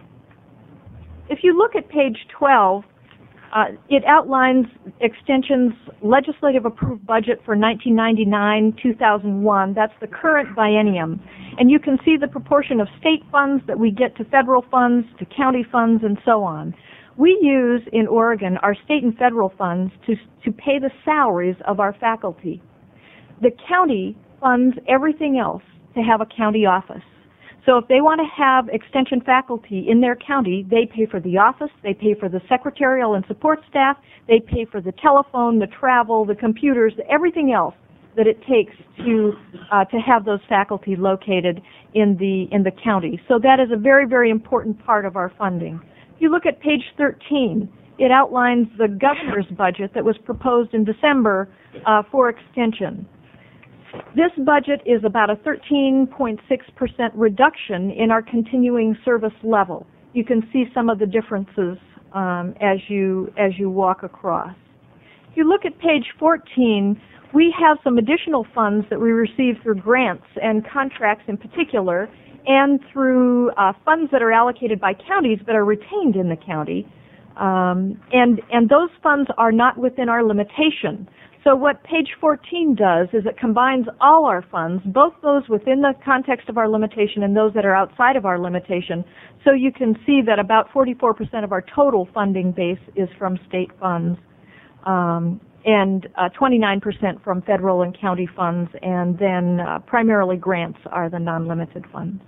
If you look at page twelve, uh, it outlines Extension's legislative approved budget for nineteen ninety-nine to two thousand one. That's the current biennium. And you can see the proportion of state funds that we get to federal funds, to county funds, and so on. We use, in Oregon, our state and federal funds to, to pay the salaries of our faculty. The county funds everything else to have a county office. So if they want to have Extension faculty in their county, they pay for the office, they pay for the secretarial and support staff, they pay for the telephone, the travel, the computers, everything else that it takes to uh, to have those faculty located in the in the county. So that is a very, very important part of our funding. If you look at page thirteen, it outlines the governor's budget that was proposed in December uh, for Extension. This budget is about a thirteen point six percent reduction in our continuing service level. You can see some of the differences um, as you as you walk across. If you look at page fourteen, we have some additional funds that we receive through grants and contracts in particular, and through uh, funds that are allocated by counties but are retained in the county. Um, and and those funds are not within our limitation. So what page fourteen does is it combines all our funds, both those within the context of our limitation and those that are outside of our limitation. So you can see that about forty-four percent of our total funding base is from state funds, um, and uh, twenty-nine percent from federal and county funds, and then uh, primarily grants are the non-limited funds.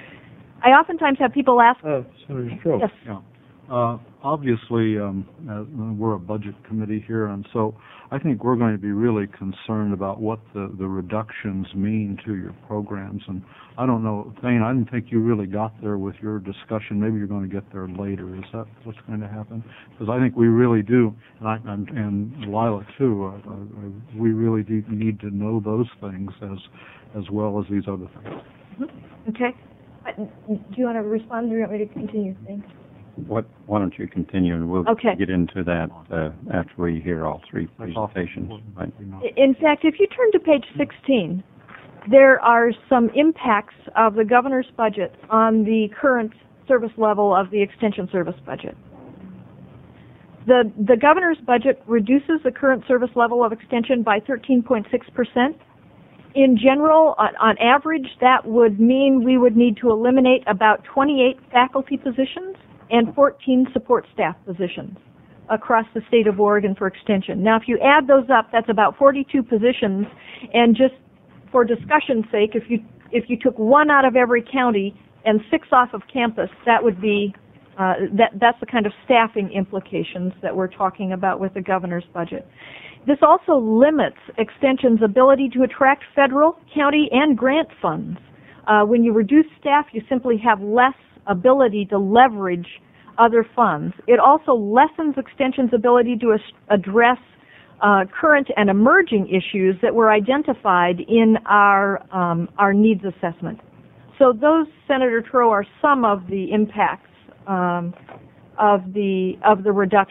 I oftentimes have people ask... Uh, Senator Stroh. Yes. Yeah. Uh, obviously, um, uh, we're a budget committee here, and so I think we're going to be really concerned about what the, the reductions mean to your programs. And I don't know, Thane, I didn't think you really got there with your discussion. Maybe you're going to get there later. Is that what's going to happen? Because I think we really do, and, I, and, and Lila too, uh, uh, we really do need to know those things as, as well as these other things. Mm-hmm. Okay. Uh, do you want to respond, or do you want me to continue? Thanks. What, why don't you continue, and we'll okay. get into that uh, after we hear all three presentations. Right. In fact, if you turn to page sixteen, there are some impacts of the governor's budget on the current service level of the Extension service budget. The, the governor's budget reduces the current service level of Extension by thirteen point six percent. In general, on, on average, that would mean we would need to eliminate about twenty-eight faculty positions and fourteen support staff positions across the state of Oregon for Extension. Now, if you add those up, that's about forty-two positions, and just for discussion's sake, if you if you took one out of every county and six off of campus, that would be uh, that that's the kind of staffing implications that we're talking about with the governor's budget. This also limits Extension's ability to attract federal, county, and grant funds. Uh, when you reduce staff, you simply have less ability to leverage other funds. It also lessens Extension's ability to as- address uh, current and emerging issues that were identified in our um, our needs assessment. So those, Senator Troe, are some of the impacts um, of the of the reduction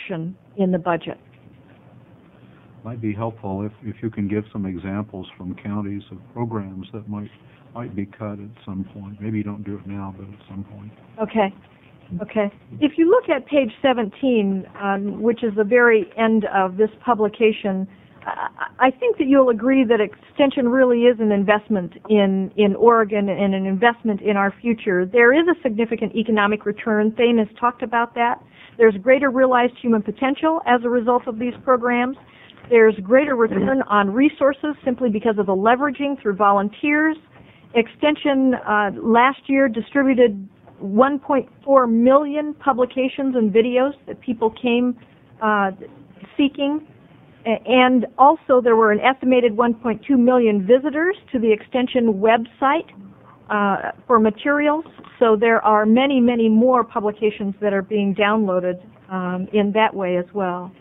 in the budget. Might be helpful if, if you can give some examples from counties of programs that might might be cut at some point. Maybe you don't do it now, but at some point. Okay. Okay. If you look at page seventeen, um, which is the very end of this publication, I, I think that you'll agree that Extension really is an investment in, in Oregon and an investment in our future. There is a significant economic return. Thane has talked about that. There's greater realized human potential as a result of these programs. There's greater return on resources simply because of the leveraging through volunteers. Extension uh, last year distributed one point four million publications and videos that people came uh, seeking. And also there were an estimated one point two million visitors to the Extension website uh, for materials. So there are many, many more publications that are being downloaded um, in that way as well.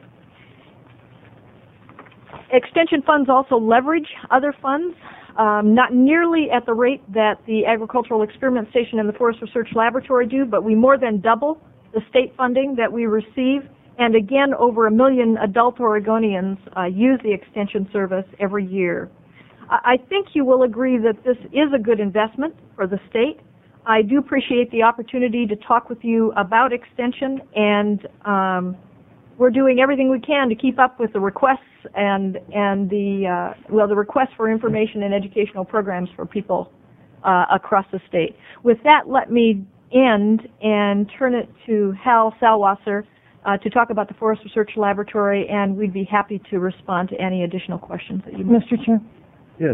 Extension funds also leverage other funds, um, not nearly at the rate that the Agricultural Experiment Station and the Forest Research Laboratory do, but we more than double the state funding that we receive. And again, over a million adult Oregonians uh, use the Extension service every year. I think you will agree that this is a good investment for the state. I do appreciate the opportunity to talk with you about Extension, and um, we're doing everything we can to keep up with the requests and and the uh, well the requests for information and educational programs for people uh, across the state. With that, let me end and turn it to Hal Salwasser uh, to talk about the Forest Research Laboratory, and we'd be happy to respond to any additional questions that you may. Mister Chair. Yes.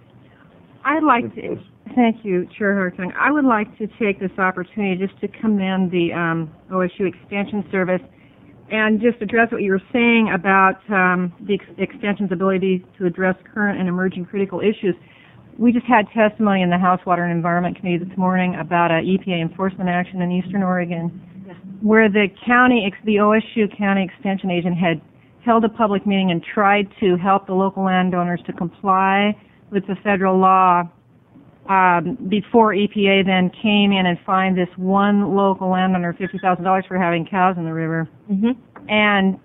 I'd like to, thank you, Chair Hartung. I would like to take this opportunity just to commend the um, O S U Extension Service and just address what you were saying about um, the ex Extension's ability to address current and emerging critical issues. We just had testimony in the House Water and Environment Committee this morning about an E P A enforcement action in Eastern Oregon, yeah, where the county, the O S U County Extension agent had held a public meeting and tried to help the local landowners to comply with the federal law um, before E P A then came in and fined this one local landowner fifty thousand dollars for having cows in the river. Mm-hmm. And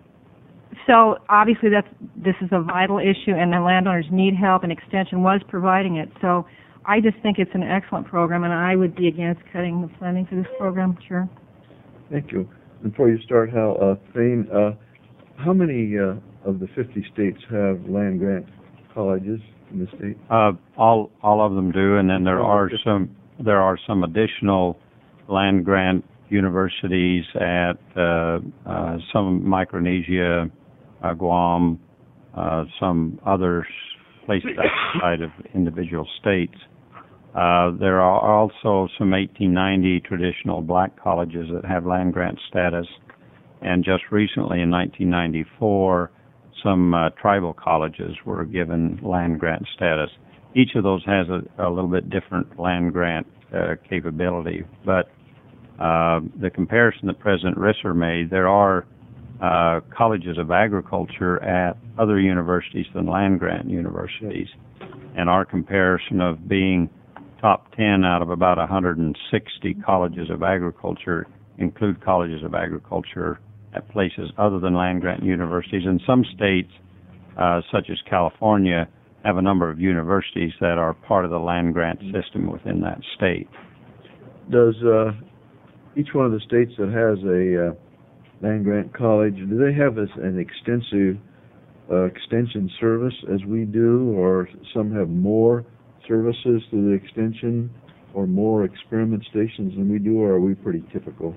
so obviously that's, this is a vital issue, and the landowners need help, and Extension was providing it. So I just think it's an excellent program, and I would be against cutting the funding for this program. Sure. Thank you. Before you start, Hal, uh, Thane, uh, how many uh, of the fifty states have land-grant colleges in the state? Uh, all all of them do, and then there are some there are some additional land grant universities at uh, uh, some Micronesia, uh, Guam, uh, some other places outside of individual states. Uh, there are also some eighteen ninety traditional black colleges that have land grant status, and just recently in nineteen ninety-four, some uh, tribal colleges were given land grant status. Each of those has a, a little bit different land grant uh, capability, but uh, the comparison that President Risser made, there are uh, colleges of agriculture at other universities than land grant universities, and our comparison of being top ten out of about one hundred sixty colleges of agriculture include colleges of agriculture at places other than land-grant universities. And some states, uh, such as California, have a number of universities that are part of the land-grant system within that state. Does uh, each one of the states that has a uh, land-grant college, do they have this, an extensive uh, extension service as we do, or some have more services to the extension or more experiment stations than we do, or are we pretty typical?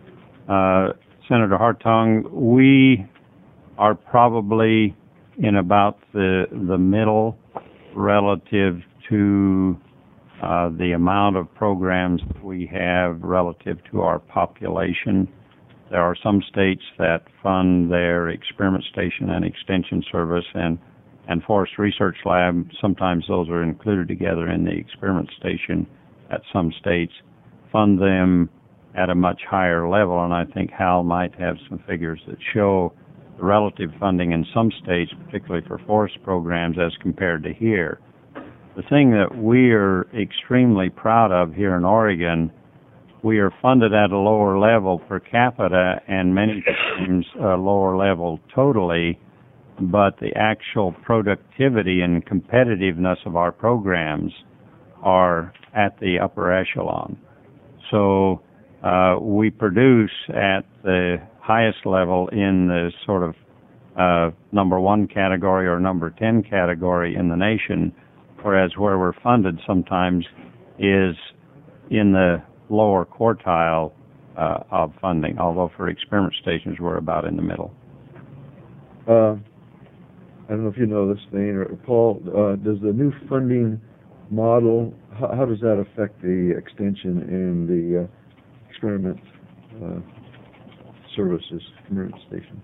Uh, Senator Hartung, we are probably in about the the middle relative to uh, the amount of programs that we have relative to our population. There are some states that fund their experiment station and extension service, and and Forest Research Lab, sometimes those are included together in the experiment station at some states, fund them at a much higher level, and I think Hal might have some figures that show the relative funding in some states, particularly for forest programs, as compared to here. The thing that we are extremely proud of here in Oregon, we are funded at a lower level per capita and many times a lower level totally, but the actual productivity and competitiveness of our programs are at the upper echelon. So uh, we produce at the highest level in the sort of uh, number one category or number ten category in the nation, whereas where we're funded sometimes is in the lower quartile uh, of funding, although for experiment stations we're about in the middle. Uh, I don't know if you know this, Thane or Paul, uh, does the new funding model, how, how does that affect the extension and the uh, experiment uh, services, experiment station?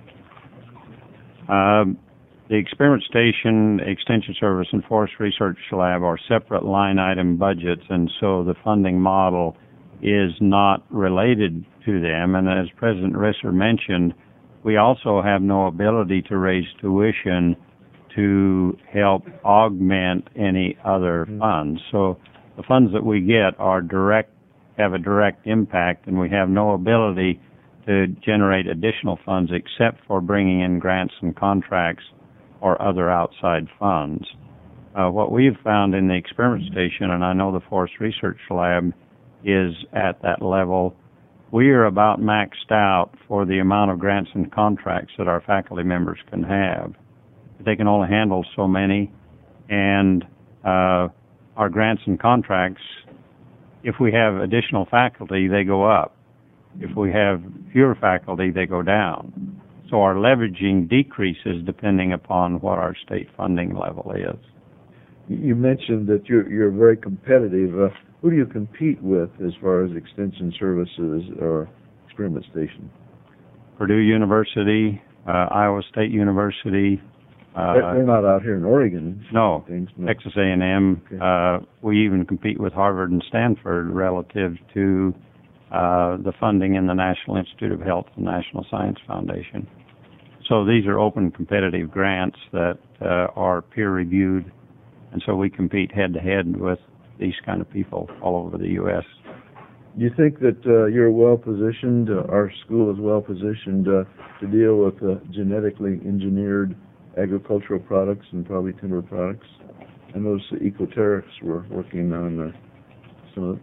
Um, the experiment station, extension service, and forest research lab are separate line item budgets, and so the funding model is not related to them. And as President Risser mentioned, we also have no ability to raise tuition to help augment any other mm-hmm. funds. So the funds that we get are direct, have a direct impact, and we have no ability to generate additional funds except for bringing in grants and contracts or other outside funds. Uh, what we've found in the experiment station, and I know the Forest Research Lab is at that level, we are about maxed out for the amount of grants and contracts that our faculty members can have. They can only handle so many, and uh, our grants and contracts, if we have additional faculty, they go up. If we have fewer faculty, they go down. So our leveraging decreases depending upon what our state funding level is. You mentioned that you're, you're very competitive. Uh, who do you compete with as far as extension services or experiment station? Purdue University, uh, Iowa State University. Uh, They're not out here in Oregon. No, things, no. Texas A and M. Okay. Uh, we even compete with Harvard and Stanford relative to uh, the funding in the National Institute of Health and National Science Foundation. So these are open competitive grants that uh, are peer-reviewed, and so we compete head-to-head with these kind of people all over the U S Do you think that uh, you're well-positioned, uh, our school is well-positioned uh, to deal with uh, genetically engineered agricultural products and probably timber products? I noticed the Ecoterix were working on uh, some of it.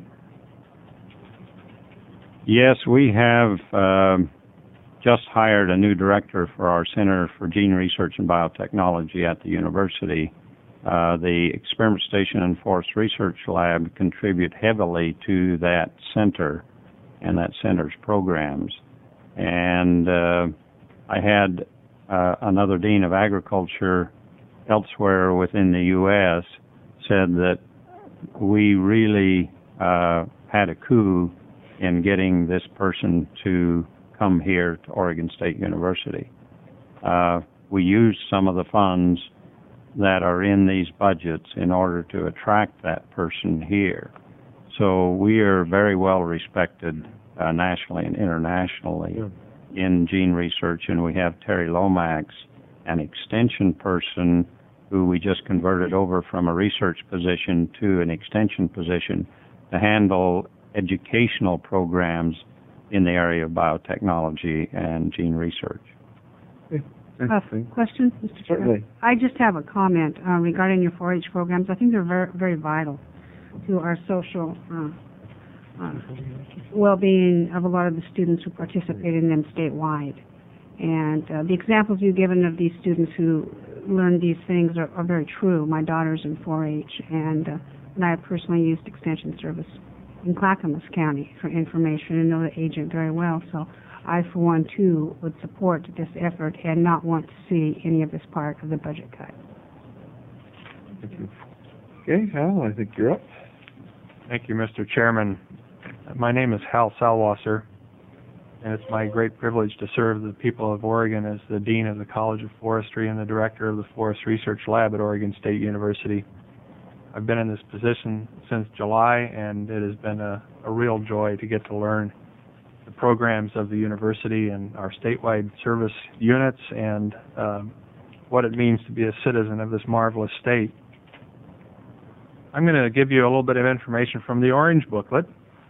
Yes, we have um, just hired a new director for our Center for Gene Research and Biotechnology at the university. Uh, the Experiment Station and Forest Research Lab contribute heavily to that center and that center's programs. And uh, I had uh, another Dean of Agriculture elsewhere within the U S said that we really uh, had a coup in getting this person to come here to Oregon State University. Uh, we used some of the funds that are in these budgets in order to attract that person here. So we are very well respected uh, nationally and internationally yeah. in gene research, and we have Terry Lomax, an extension person who we just converted over from a research position to an extension position to handle educational programs in the area of biotechnology and gene research. Okay. Uh, questions, Mister Chair? Certainly. I just have a comment uh, regarding your four H programs. I think they're very, very vital to our social uh, uh, well-being of a lot of the students who participate in them statewide. And uh, the examples you've given of these students who learn these things are, are very true. My daughter's in four H, and, uh, and I have personally used Extension Service in Clackamas County for information and know the agent very well. So I, for one, too, would support this effort and not want to see any of this part of the budget cut. Thank you. Okay, Hal, I think you're up. Thank you, Mister Chairman. My name is Hal Salwasser, and it's my great privilege to serve the people of Oregon as the Dean of the College of Forestry and the Director of the Forest Research Lab at Oregon State University. I've been in this position since July, and it has been a, a real joy to get to learn the programs of the university and our statewide service units and um, what it means to be a citizen of this marvelous state. I'm going to give you a little bit of information from the Orange booklet.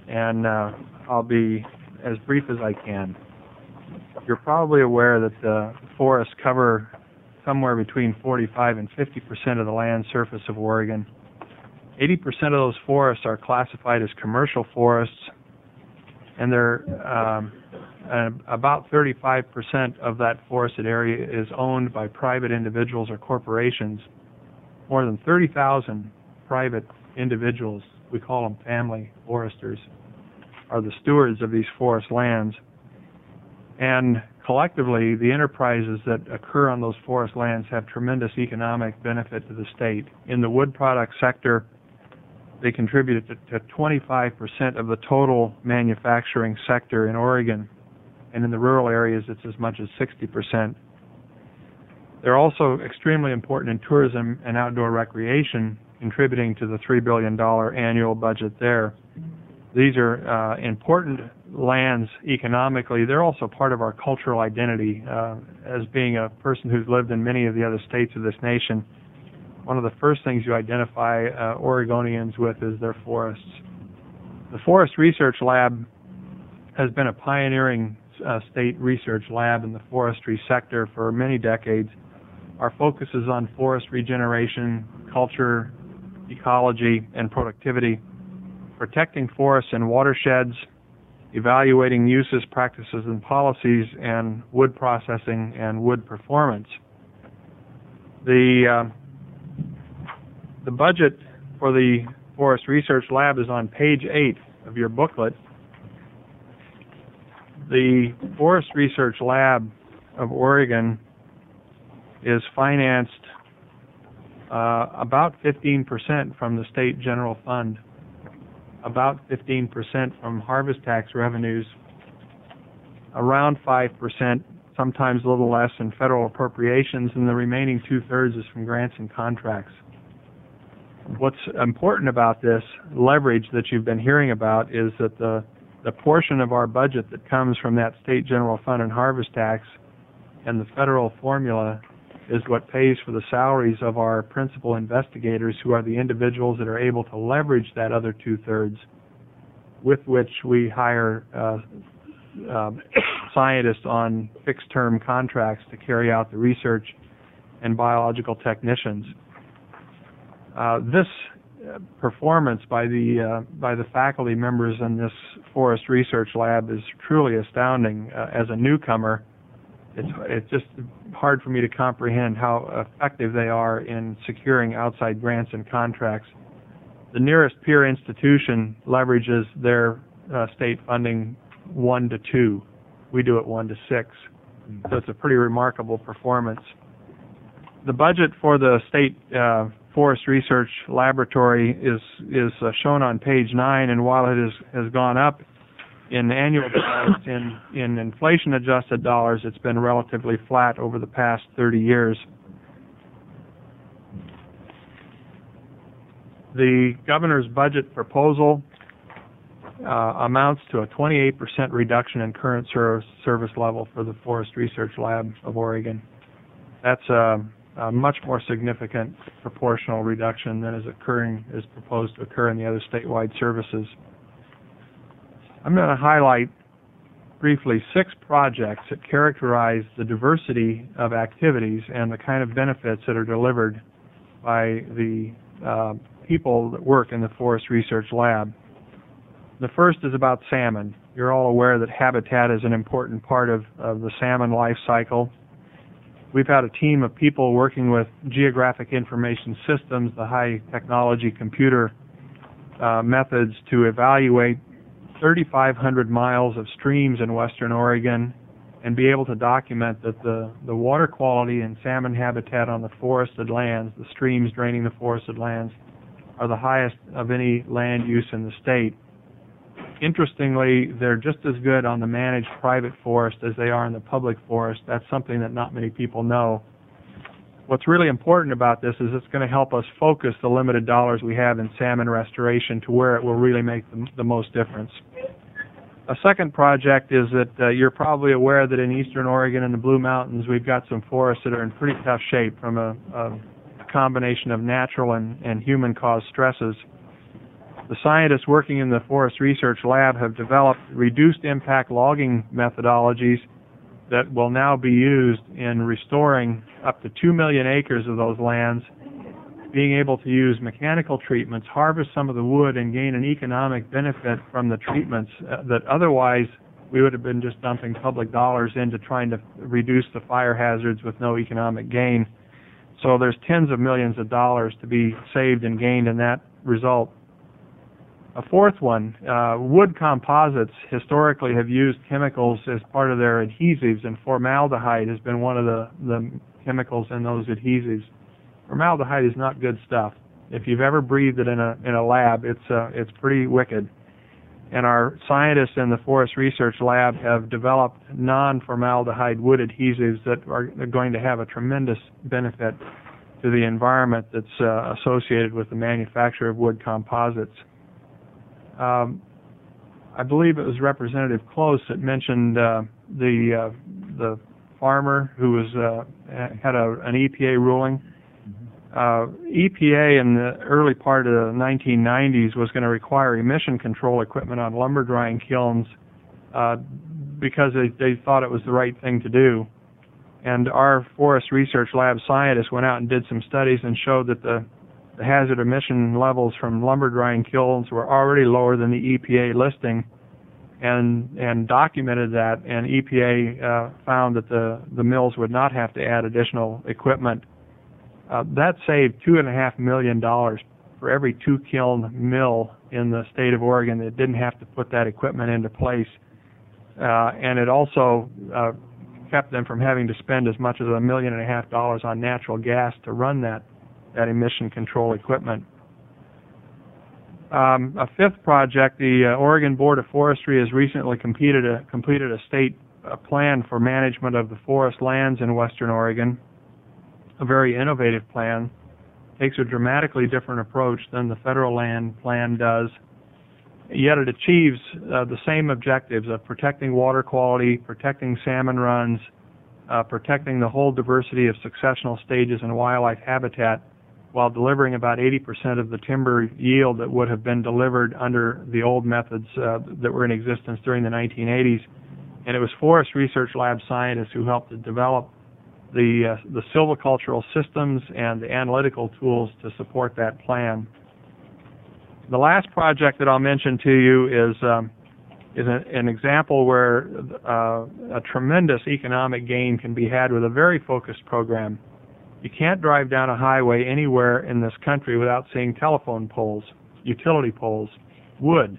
and uh, I'll be as brief as I can. You're probably aware that the forests cover somewhere between forty-five and fifty percent of the land surface of Oregon. eighty percent of those forests are classified as commercial forests, and they're um, uh, about thirty-five percent of that forested area is owned by private individuals or corporations. More than thirty thousand private individuals, we call them family foresters, are the stewards of these forest lands. And collectively, the enterprises that occur on those forest lands have tremendous economic benefit to the state. In the wood product sector, they contribute to, to twenty-five percent of the total manufacturing sector in Oregon, and in the rural areas it's as much as sixty percent. They're also extremely important in tourism and outdoor recreation, contributing to the three billion dollars annual budget there. These are uh, important lands economically. They're also part of our cultural identity. Uh, as being a person who's lived in many of the other states of this nation, one of the first things you identify uh, Oregonians with is their forests. The Forest Research Lab has been a pioneering uh, state research lab in the forestry sector for many decades. Our focus is on forest regeneration, culture, ecology, and productivity, protecting forests and watersheds, evaluating uses, practices, and policies, and wood processing and wood performance. The, uh, the budget for the Forest Research Lab is on page eight of your booklet. The Forest Research Lab of Oregon is financed uh, about fifteen percent from the state general fund, about fifteen percent from harvest tax revenues, around five percent, sometimes a little less, in federal appropriations, and the remaining two-thirds is from grants and contracts. What's important about this leverage that you've been hearing about is that the, the portion of our budget that comes from that state general fund and harvest tax and the federal formula is what pays for the salaries of our principal investigators, who are the individuals that are able to leverage that other two-thirds, with which we hire uh, uh, scientists on fixed-term contracts to carry out the research, and biological technicians. Uh, this uh, performance by the uh, by the faculty members in this Forest Research Lab is truly astounding. Uh, as a newcomer, It's, it's just hard for me to comprehend how effective they are in securing outside grants and contracts. The nearest peer institution leverages their uh, state funding one to two. We do it one to six. So it's a pretty remarkable performance. The budget for the state uh, Forest Research Laboratory is is uh, shown on page nine, and while it is, has gone up in annual dollars, in, in inflation-adjusted dollars, it's been relatively flat over the past thirty years. The governor's budget proposal uh, amounts to a twenty-eight percent reduction in current service, service level for the Forest Research Lab of Oregon. That's a, a much more significant proportional reduction than is occurring, is proposed to occur in the other statewide services. I'm going to highlight briefly six projects that characterize the diversity of activities and the kind of benefits that are delivered by the uh, people that work in the Forest Research Lab. The first is about salmon. You're all aware that habitat is an important part of, of the salmon life cycle. We've had a team of people working with geographic information systems, the high technology computer uh, methods, to evaluate thirty-five hundred miles of streams in western Oregon and be able to document that the, the water quality and salmon habitat on the forested lands, the streams draining the forested lands, are the highest of any land use in the state. Interestingly, they're just as good on the managed private forest as they are in the public forest. That's something that not many people know. What's really important about this is it's going to help us focus the limited dollars we have in salmon restoration to where it will really make the, the most difference. A second project is that uh, you're probably aware that in eastern Oregon and the Blue Mountains we've got some forests that are in pretty tough shape from a, a combination of natural and, and human-caused stresses. the scientists working in the Forest Research Lab have developed reduced impact logging methodologies that will now be used in restoring up to two million acres of those lands, being able to use mechanical treatments, harvest some of the wood, and gain an economic benefit from the treatments uh, that otherwise we would have been just dumping public dollars into trying to reduce the fire hazards with no economic gain. So there's tens of millions of dollars to be saved and gained in that result. A fourth one, uh, wood composites historically have used chemicals as part of their adhesives, and formaldehyde has been one of the, the chemicals in those adhesives. Formaldehyde is not good stuff. If you've ever breathed it in a in a lab, it's uh, it's pretty wicked. And our scientists in the Forest Research Lab have developed non-formaldehyde wood adhesives that are going to have a tremendous benefit to the environment that's uh, associated with the manufacture of wood composites. Um, I believe it was Representative Close that mentioned uh, the uh, the farmer who was uh, had a, an E P A ruling. Uh, E P A in the early part of the nineteen nineties was going to require emission control equipment on lumber drying kilns uh, because they, they thought it was the right thing to do. And our Forest Research Lab scientists went out and did some studies and showed that the The hazard emission levels from lumber drying kilns were already lower than the E P A listing, and and documented that. And E P A uh, found that the the mills would not have to add additional equipment. Uh, that saved two and a half million dollars for every two kiln mill in the state of Oregon that didn't have to put that equipment into place, uh, and it also uh, kept them from having to spend as much as a million and a half dollars on natural gas to run that. that emission control equipment. Um, a fifth project, the uh, Oregon Board of Forestry has recently completed a, completed a state uh, plan for management of the forest lands in Western Oregon, a very innovative plan. Takes a dramatically different approach than the federal land plan does, yet it achieves uh, the same objectives of protecting water quality, protecting salmon runs, uh, protecting the whole diversity of successional stages and wildlife habitat, while delivering about eighty percent of the timber yield that would have been delivered under the old methods uh, that were in existence during the nineteen eighties. And it was Forest Research Lab scientists who helped to develop the, uh, the silvicultural systems and the analytical tools to support that plan. The last project that I'll mention to you is, um, is a, an example where uh, a tremendous economic gain can be had with a very focused program. You can't drive down a highway anywhere in this country without seeing telephone poles, utility poles, wood.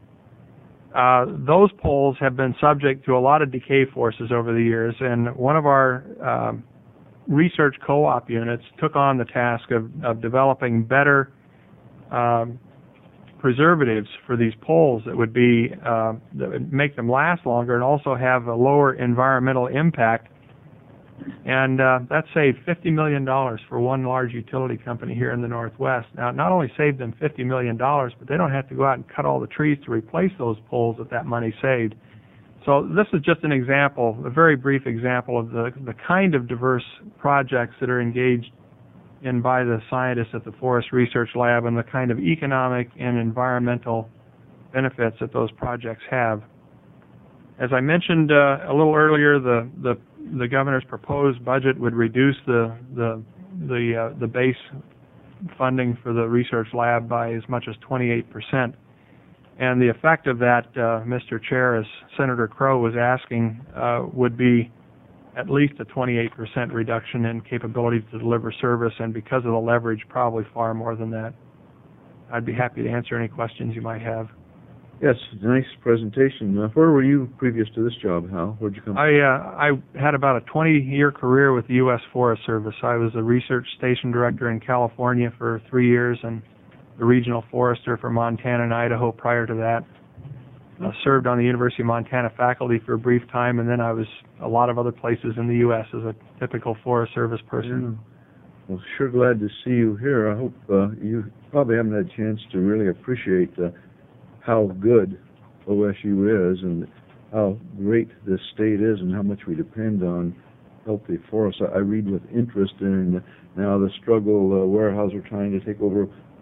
Uh, those poles have been subject to a lot of decay forces over the years, and one of our uh, research co-op units took on the task of, of developing better um, preservatives for these poles that would be uh, that would make them last longer and also have a lower environmental impact. And uh, that saved fifty million dollars for one large utility company here in the Northwest. Now, it not only saved them fifty million dollars, but they don't have to go out and cut all the trees to replace those poles that that money saved. So this is just an example, a very brief example of the, the kind of diverse projects that are engaged in by the scientists at the Forest Research Lab and the kind of economic and environmental benefits that those projects have. As I mentioned uh, a little earlier, the, the the governor's proposed budget would reduce the the the, uh, the base funding for the research lab by as much as twenty-eight percent. And the effect of that, uh, Mister Chair, as Senator Crow was asking, uh, would be at least a twenty-eight percent reduction in capability to deliver service, and because of the leverage, probably far more than that. I'd be happy to answer any questions you might have. Yes, nice presentation. Uh, where were you previous to this job, Hal? Where'd you come from? I uh, I had about a twenty-year career with the U S Forest Service. I was a research station director in California for three years and the regional forester for Montana and Idaho prior to that. I served on the University of Montana faculty for a brief time, and then I was a lot of other places in the U S as a typical Forest Service person. Yeah. Well, sure glad to see you here. I hope uh, you probably haven't had a chance to really appreciate uh, how good O S U is and how great this state is and how much we depend on healthy forests. I read with interest in now the struggle uh, Weyerhaeuser trying to take over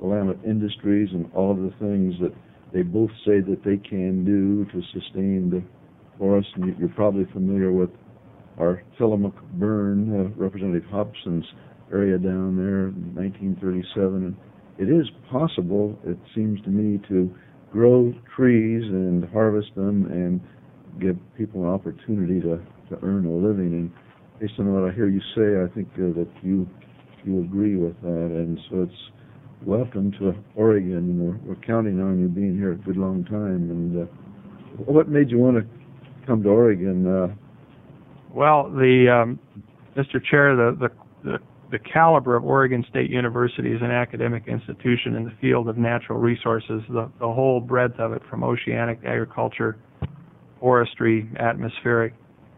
Willamette Industries and all of the things that they both say that they can do to sustain the forest. And you- you're probably familiar with our Tillamook burn, uh, Representative Hobson's area down there in nineteen thirty-seven. And it is possible, it seems to me, to grow trees and harvest them and give people an opportunity to, to earn a living. And based on what I hear you say, I think uh, that you you agree with that. And so it's welcome to Oregon. We're, we're counting on you being here a good long time. And uh, what made you want to come to Oregon? Uh, Well, the um, Mister Chair, the, the the the caliber of Oregon State University as an academic institution in the field of natural resources, the, the whole breadth of it, from oceanic agriculture, forestry, atmospheric,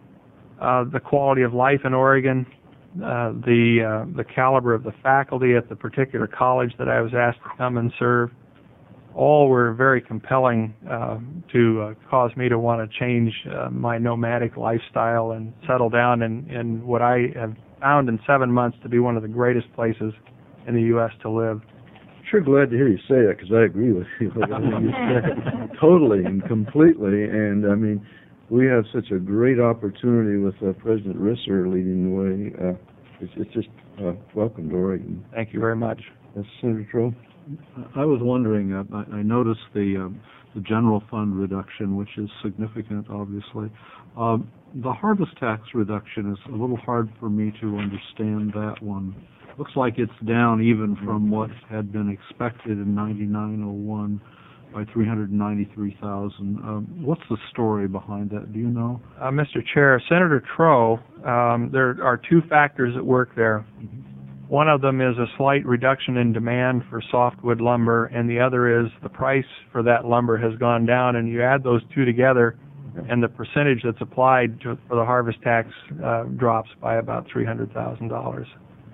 uh, the quality of life in Oregon, uh, the uh, the caliber of the faculty at the particular college that I was asked to come and serve, all were very compelling uh, to uh, cause me to want to change uh, my nomadic lifestyle and settle down in, in what I have found in seven months to be one of the greatest places in the U S to live. Sure glad to hear you say that, because I agree with you. You said totally and completely. And I mean, we have such a great opportunity with uh, President Risser leading the way. Uh, it's, it's just uh, welcome to Oregon. Thank you very much. Yes, Senator Troll. I was wondering, uh, I, I noticed the um, the general fund reduction, which is significant, obviously. Um, the harvest tax reduction is a little hard for me to understand that one. Looks like it's down even from what had been expected in ninety-nine oh one by three hundred ninety-three thousand. Um, what's the story behind that? Do you know? Uh, Mister Chair, Senator Troe, um, there are two factors at work there. Mm-hmm. One of them is a slight reduction in demand for softwood lumber, and the other is the price for that lumber has gone down, and you add those two together, and the percentage that's applied to, for the harvest tax uh, drops by about three hundred thousand dollars.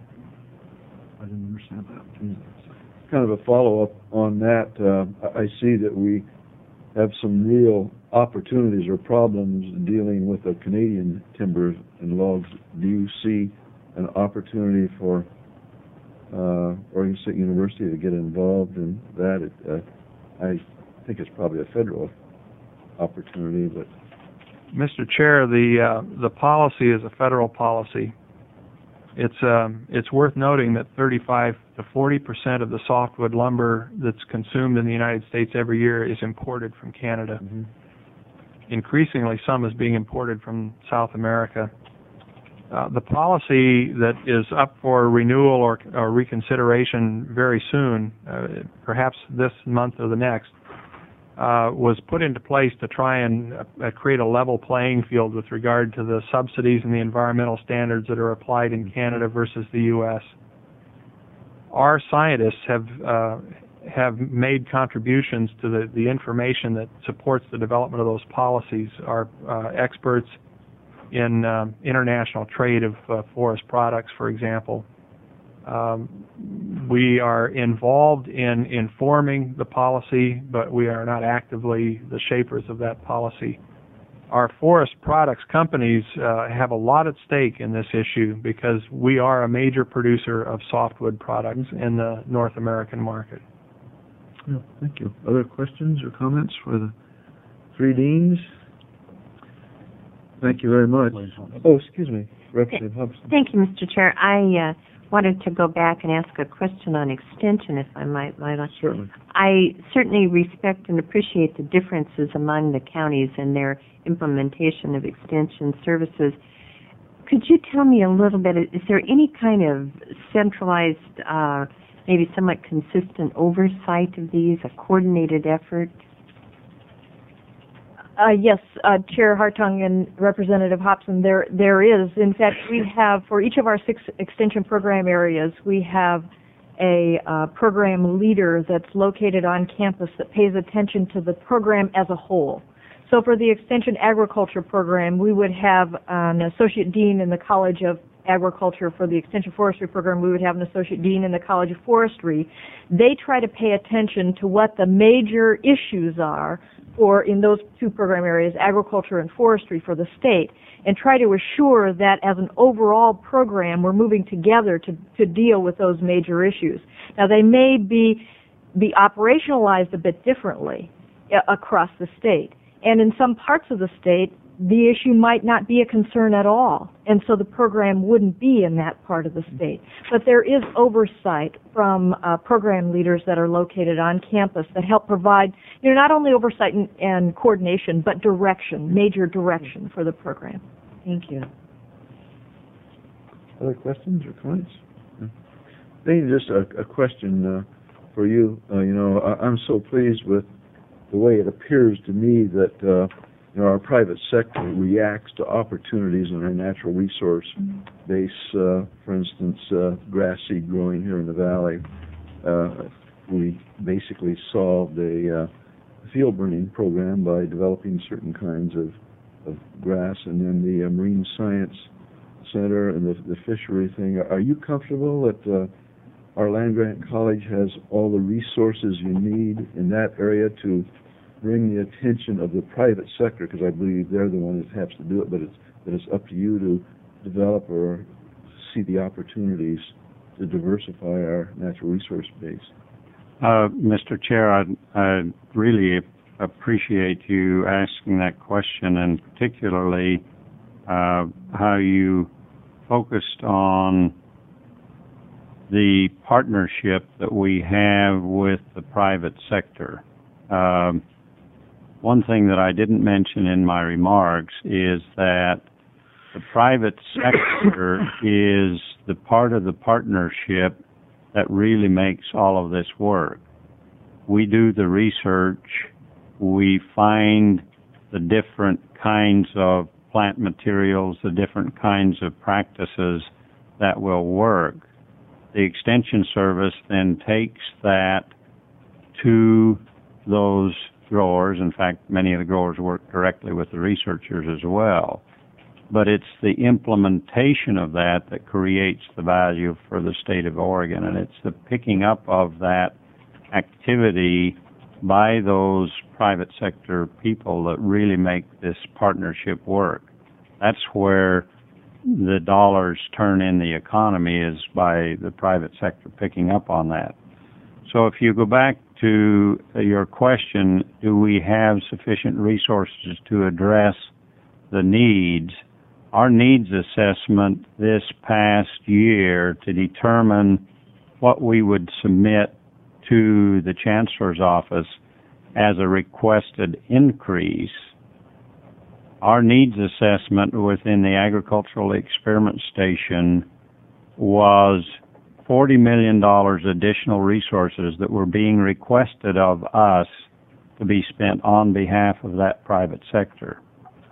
I didn't understand that. Kind of a follow-up on that, uh, I see that we have some real opportunities or problems dealing with the Canadian timber and logs. Do you see an opportunity for uh, Oregon State University to get involved in that? It, uh, I think it's probably a federal opportunity, but Mister Chair, the uh, the policy is a federal policy. It's um, it's worth noting that thirty-five to forty percent of the softwood lumber that's consumed in the United States every year is imported from Canada. Mm-hmm. Increasingly, some is being imported from South America. Uh, the policy that is up for renewal or, or reconsideration very soon, uh, perhaps this month or the next, uh, was put into place to try and uh, create a level playing field with regard to the subsidies and the environmental standards that are applied in Canada versus the U S Our scientists have uh, have made contributions to the, the information that supports the development of those policies. Our uh, experts in um, international trade of uh, forest products, for example. Um, we are involved in informing the policy, but we are not actively the shapers of that policy. Our forest products companies uh, have a lot at stake in this issue because we are a major producer of softwood products in the North American market. Well, thank you. Other questions or comments for the three deans? Thank you very much. Oh, excuse me, Representative Hobson. Thank you, Mister Chair. I uh, wanted to go back and ask a question on extension, if I might, Lila. Certainly. I certainly respect and appreciate the differences among the counties and their implementation of extension services. Could you tell me a little bit, is there any kind of centralized, uh, maybe somewhat consistent oversight of these, a coordinated effort? Uh, yes, uh, Chair Hartung and Representative Hobson, there there is. In fact, we have, for each of our six extension program areas, we have a uh, program leader that's located on campus that pays attention to the program as a whole. So for the Extension Agriculture program, we would have an associate dean in the College of Agriculture. For the Extension Forestry program, we would have an associate dean in the College of Forestry. They try to pay attention to what the major issues are for, in those two program areas, agriculture and forestry for the state, and try to assure that as an overall program we're moving together to, to deal with those major issues. Now, they may be be operationalized a bit differently uh, across the state. And in some parts of the state, the issue might not be a concern at all, and so the program wouldn't be in that part of the state. But there is oversight from uh, program leaders that are located on campus that help provide, you know, not only oversight and, and coordination, but direction, major direction for the program. Thank you. Other questions or comments? Dane, just a, a question uh, for you. Uh, you know, I, I'm so pleased with the way it appears to me that uh, you know, our private sector reacts to opportunities in our natural resource base. Uh, for instance, uh, grass seed growing here in the valley. Uh, we basically solved a uh, field burning program by developing certain kinds of, of grass, and then the uh, Marine Science Center and the, the fishery thing. Are you comfortable that uh, our land-grant college has all the resources you need in that area to bring the attention of the private sector, because I believe they're the one that has to do it, but it's, that it's up to you to develop or see the opportunities to diversify our natural resource base? Uh, Mister Chair, I, I really appreciate you asking that question, and particularly uh, how you focused on the partnership that we have with the private sector. Um, one thing that I didn't mention in my remarks is that the private sector is the part of the partnership that really makes all of this work. We do the research, we find the different kinds of plant materials, the different kinds of practices that will work. The Extension Service then takes that to those growers. In fact, many of the growers work directly with the researchers as well. But it's the implementation of that that creates the value for the state of Oregon, and it's the picking up of that activity by those private sector people that really make this partnership work. That's where the dollars turn in the economy, is by the private sector picking up on that. So if you go back to your question, do we have sufficient resources to address the needs? Our needs assessment this past year to determine what we would submit to the Chancellor's office as a requested increase, our needs assessment within the Agricultural Experiment Station was forty million dollars additional resources that were being requested of us to be spent on behalf of that private sector.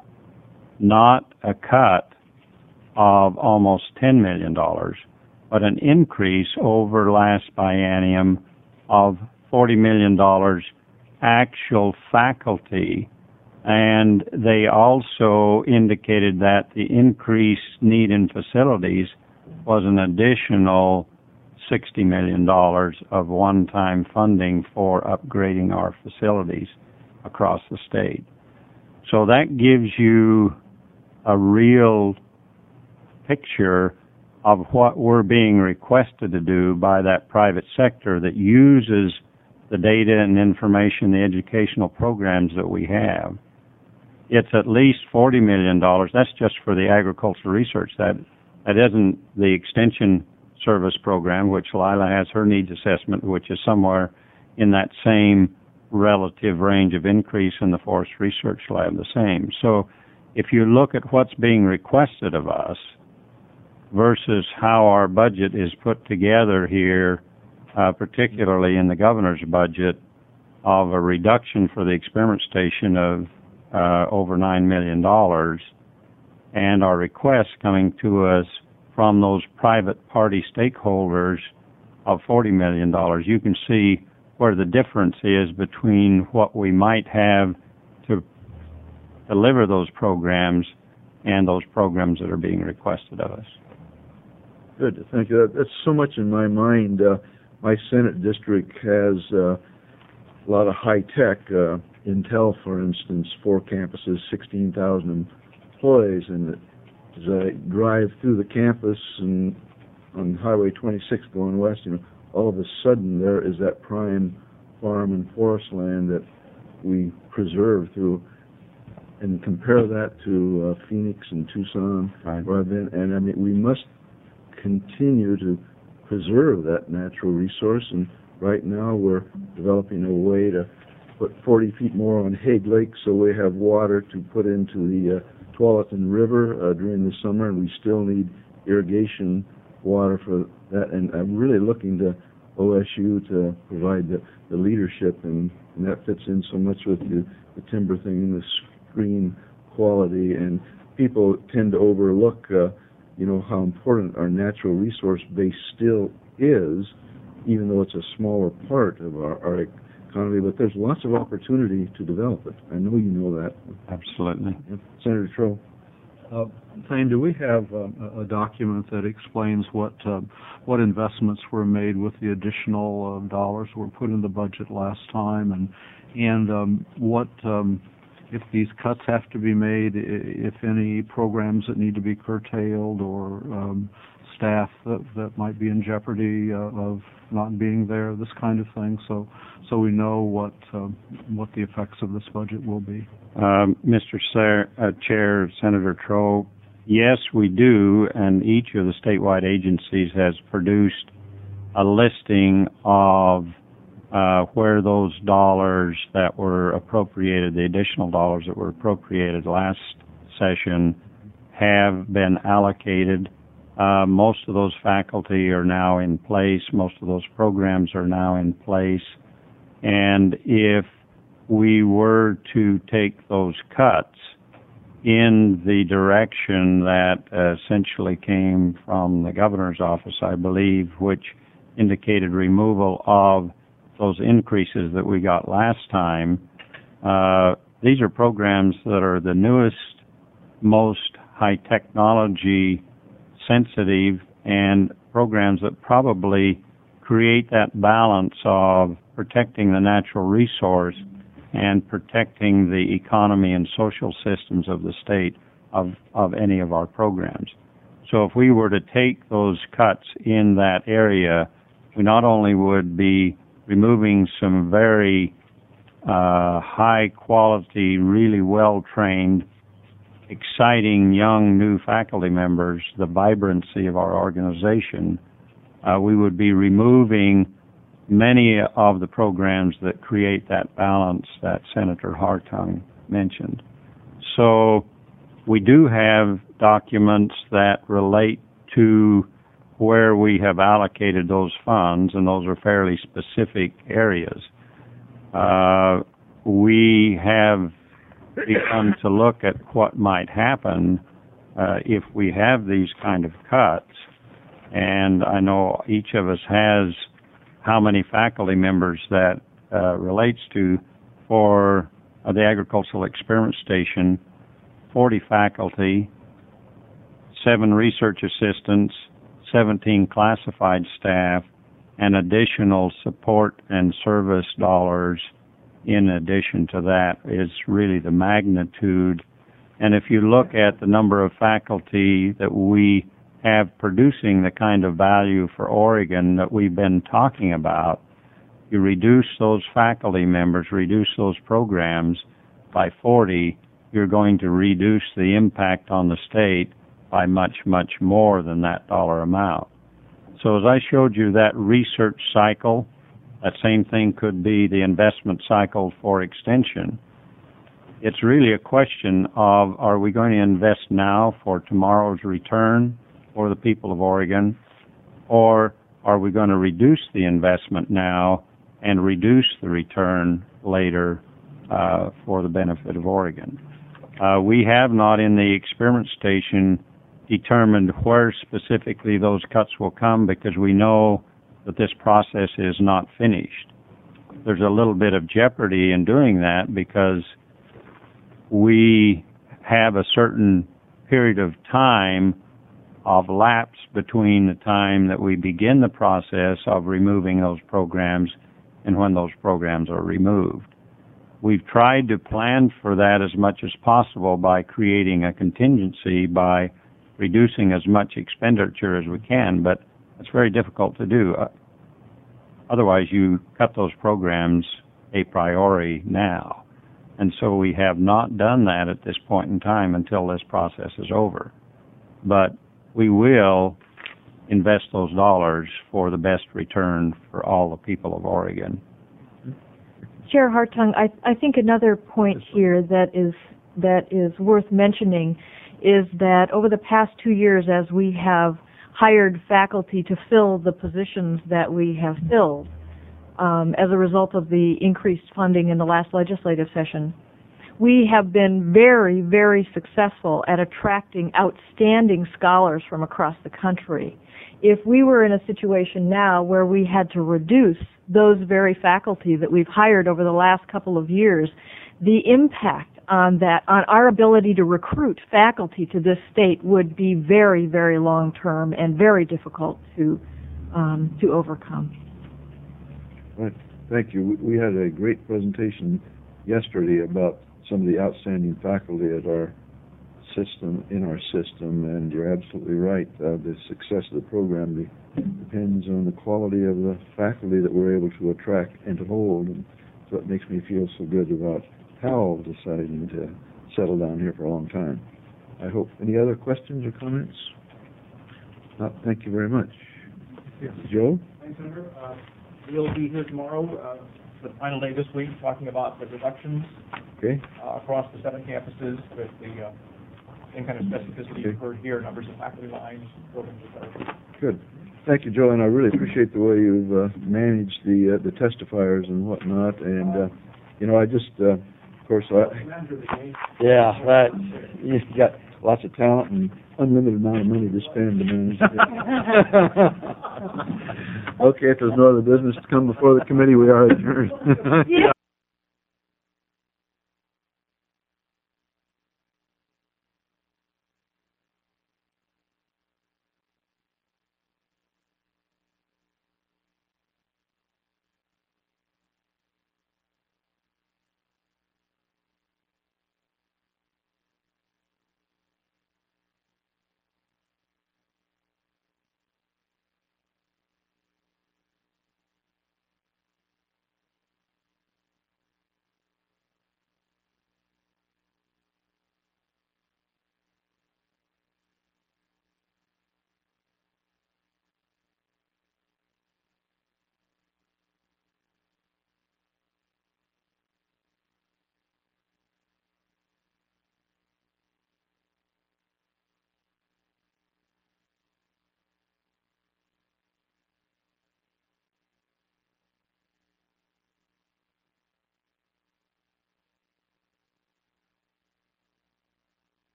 Not a cut of almost ten million dollars, but an increase over last biennium of forty million dollars actual faculty. And they also indicated that the increased need in facilities was an additional sixty million dollars of one-time funding for upgrading our facilities across the state. So that gives you a real picture of what we're being requested to do by that private sector that uses the data and information, the educational programs that we have. It's at least forty million dollars. That's just for the agricultural research. That, that isn't the Extension Service program, which Lila has her needs assessment, which is somewhere in that same relative range of increase, in the Forest Research Lab the same. So if you look at what's being requested of us versus how our budget is put together here, uh, particularly in the governor's budget, of a reduction for the experiment station of uh, over nine million dollars, and our requests coming to us from those private party stakeholders of forty million dollars, you can see where the difference is between what we might have to deliver those programs and those programs that are being requested of us. Good, thank you. That's so much in my mind. Uh, my Senate district has uh, a lot of high-tech. Uh, Intel, for instance, four campuses, sixteen thousand employees, and as I drive through the campus and on Highway twenty-six going west, you know, all of a sudden there is that prime farm and forest land that we preserve through, and compare that to uh, Phoenix and Tucson, Right. where I've been. And I mean, we must continue to preserve that natural resource. And right now, we're developing a way to put forty feet more on Hague Lake, so we have water to put into the uh, Tualatin River uh, during the summer, and we still need irrigation water for that. And I'm really looking to O S U to provide the, the leadership, and, and that fits in so much with the, the timber thing and the screen quality. And people tend to overlook, uh, you know, how important our natural resource base still is, even though it's a smaller part of our, our economy. But there's lots of opportunity to develop it. I know you know that. Absolutely. Yeah. Senator Troll. Uh, Thane, do we have um, a, a document that explains what uh, what investments were made with the additional uh, dollars were put in the budget last time, and and um, what um, if these cuts have to be made, if any programs that need to be curtailed, or um, staff that, that might be in jeopardy uh, of not being there, this kind of thing, so so we know what um, what the effects of this budget will be. Um, Mister Ser- uh, Chair, Senator Troll, yes, we do, and each of the statewide agencies has produced a listing of uh, where those dollars that were appropriated, the additional dollars that were appropriated last session, have been allocated. Uh, most of those faculty are now in place. Most of those programs are now in place. And if we were to take those cuts in the direction that uh, essentially came from the governor's office, I believe, which indicated removal of those increases that we got last time, uh, these are programs that are the newest, most high technology sensitive, and programs that probably create that balance of protecting the natural resource and protecting the economy and social systems of the state of, of any of our programs. So if we were to take those cuts in that area, we not only would be removing some very uh, high quality, really well trained, exciting young new faculty members, the vibrancy of our organization, uh, we would be removing many of the programs that create that balance that Senator Hartung mentioned. So we do have documents that relate to where we have allocated those funds, and those are fairly specific areas. Uh, we have begun to look at what might happen uh, if we have these kind of cuts, and I know each of us has how many faculty members that uh, relates to. For uh, the Agricultural Experiment Station, forty faculty, seven research assistants, seventeen classified staff, and additional support and service dollars in addition to that is really the magnitude. And if you look at the number of faculty that we have producing the kind of value for Oregon that we've been talking about, you reduce those faculty members, reduce those programs by forty, you're going to reduce the impact on the state by much, much more than that dollar amount. So as I showed you that research cycle, that same thing could be the investment cycle for extension. It's really a question of, are we going to invest now for tomorrow's return for the people of Oregon, or are we going to reduce the investment now and reduce the return later uh, for the benefit of Oregon? Uh, we have not in the experiment station determined where specifically those cuts will come, because we know that this process is not finished. There's a little bit of jeopardy in doing that, because we have a certain period of time of lapse between the time that we begin the process of removing those programs and when those programs are removed. We've tried to plan for that as much as possible by creating a contingency, by reducing as much expenditure as we can, but it's very difficult to do. Uh, otherwise you cut those programs a priori now. And so we have not done that at this point in time until this process is over. But we will invest those dollars for the best return for all the people of Oregon. Chair Hartung, I, I think another point here that is that is worth mentioning is that over the past two years, as we have hired faculty to fill the positions that we have filled um, as a result of the increased funding in the last legislative session, we have been very, very successful at attracting outstanding scholars from across the country. If we were in a situation now where we had to reduce those very faculty that we've hired over the last couple of years, the impact on that, on our ability to recruit faculty to this state would be very, very long term and very difficult to um, to overcome. Right. Thank you. We, we had a great presentation yesterday about some of the outstanding faculty at our system, in our system, and you're absolutely right. Uh, the success of the program depends on the quality of the faculty that we're able to attract and to hold, and so it makes me feel so good about Powell deciding to settle down here for a long time. I hope. Any other questions or comments? Uh, thank you very much. Yes. Joe? Thanks, Senator. Uh, we'll be here tomorrow, uh, the final day this week, talking about the reductions Okay. uh, across the seven campuses with the uh, same kind of specificity Okay. you've heard here, numbers of faculty lines, buildings, et cetera. Good. Thank you, Joe, and I really appreciate the way you've uh, managed the uh, the testifiers and whatnot. And uh, you know, I just, uh, of course, I, yeah, right. You got lots of talent and unlimited amount of money to spend to manage it. Okay, if there's no other business to come before the committee, we are adjourned.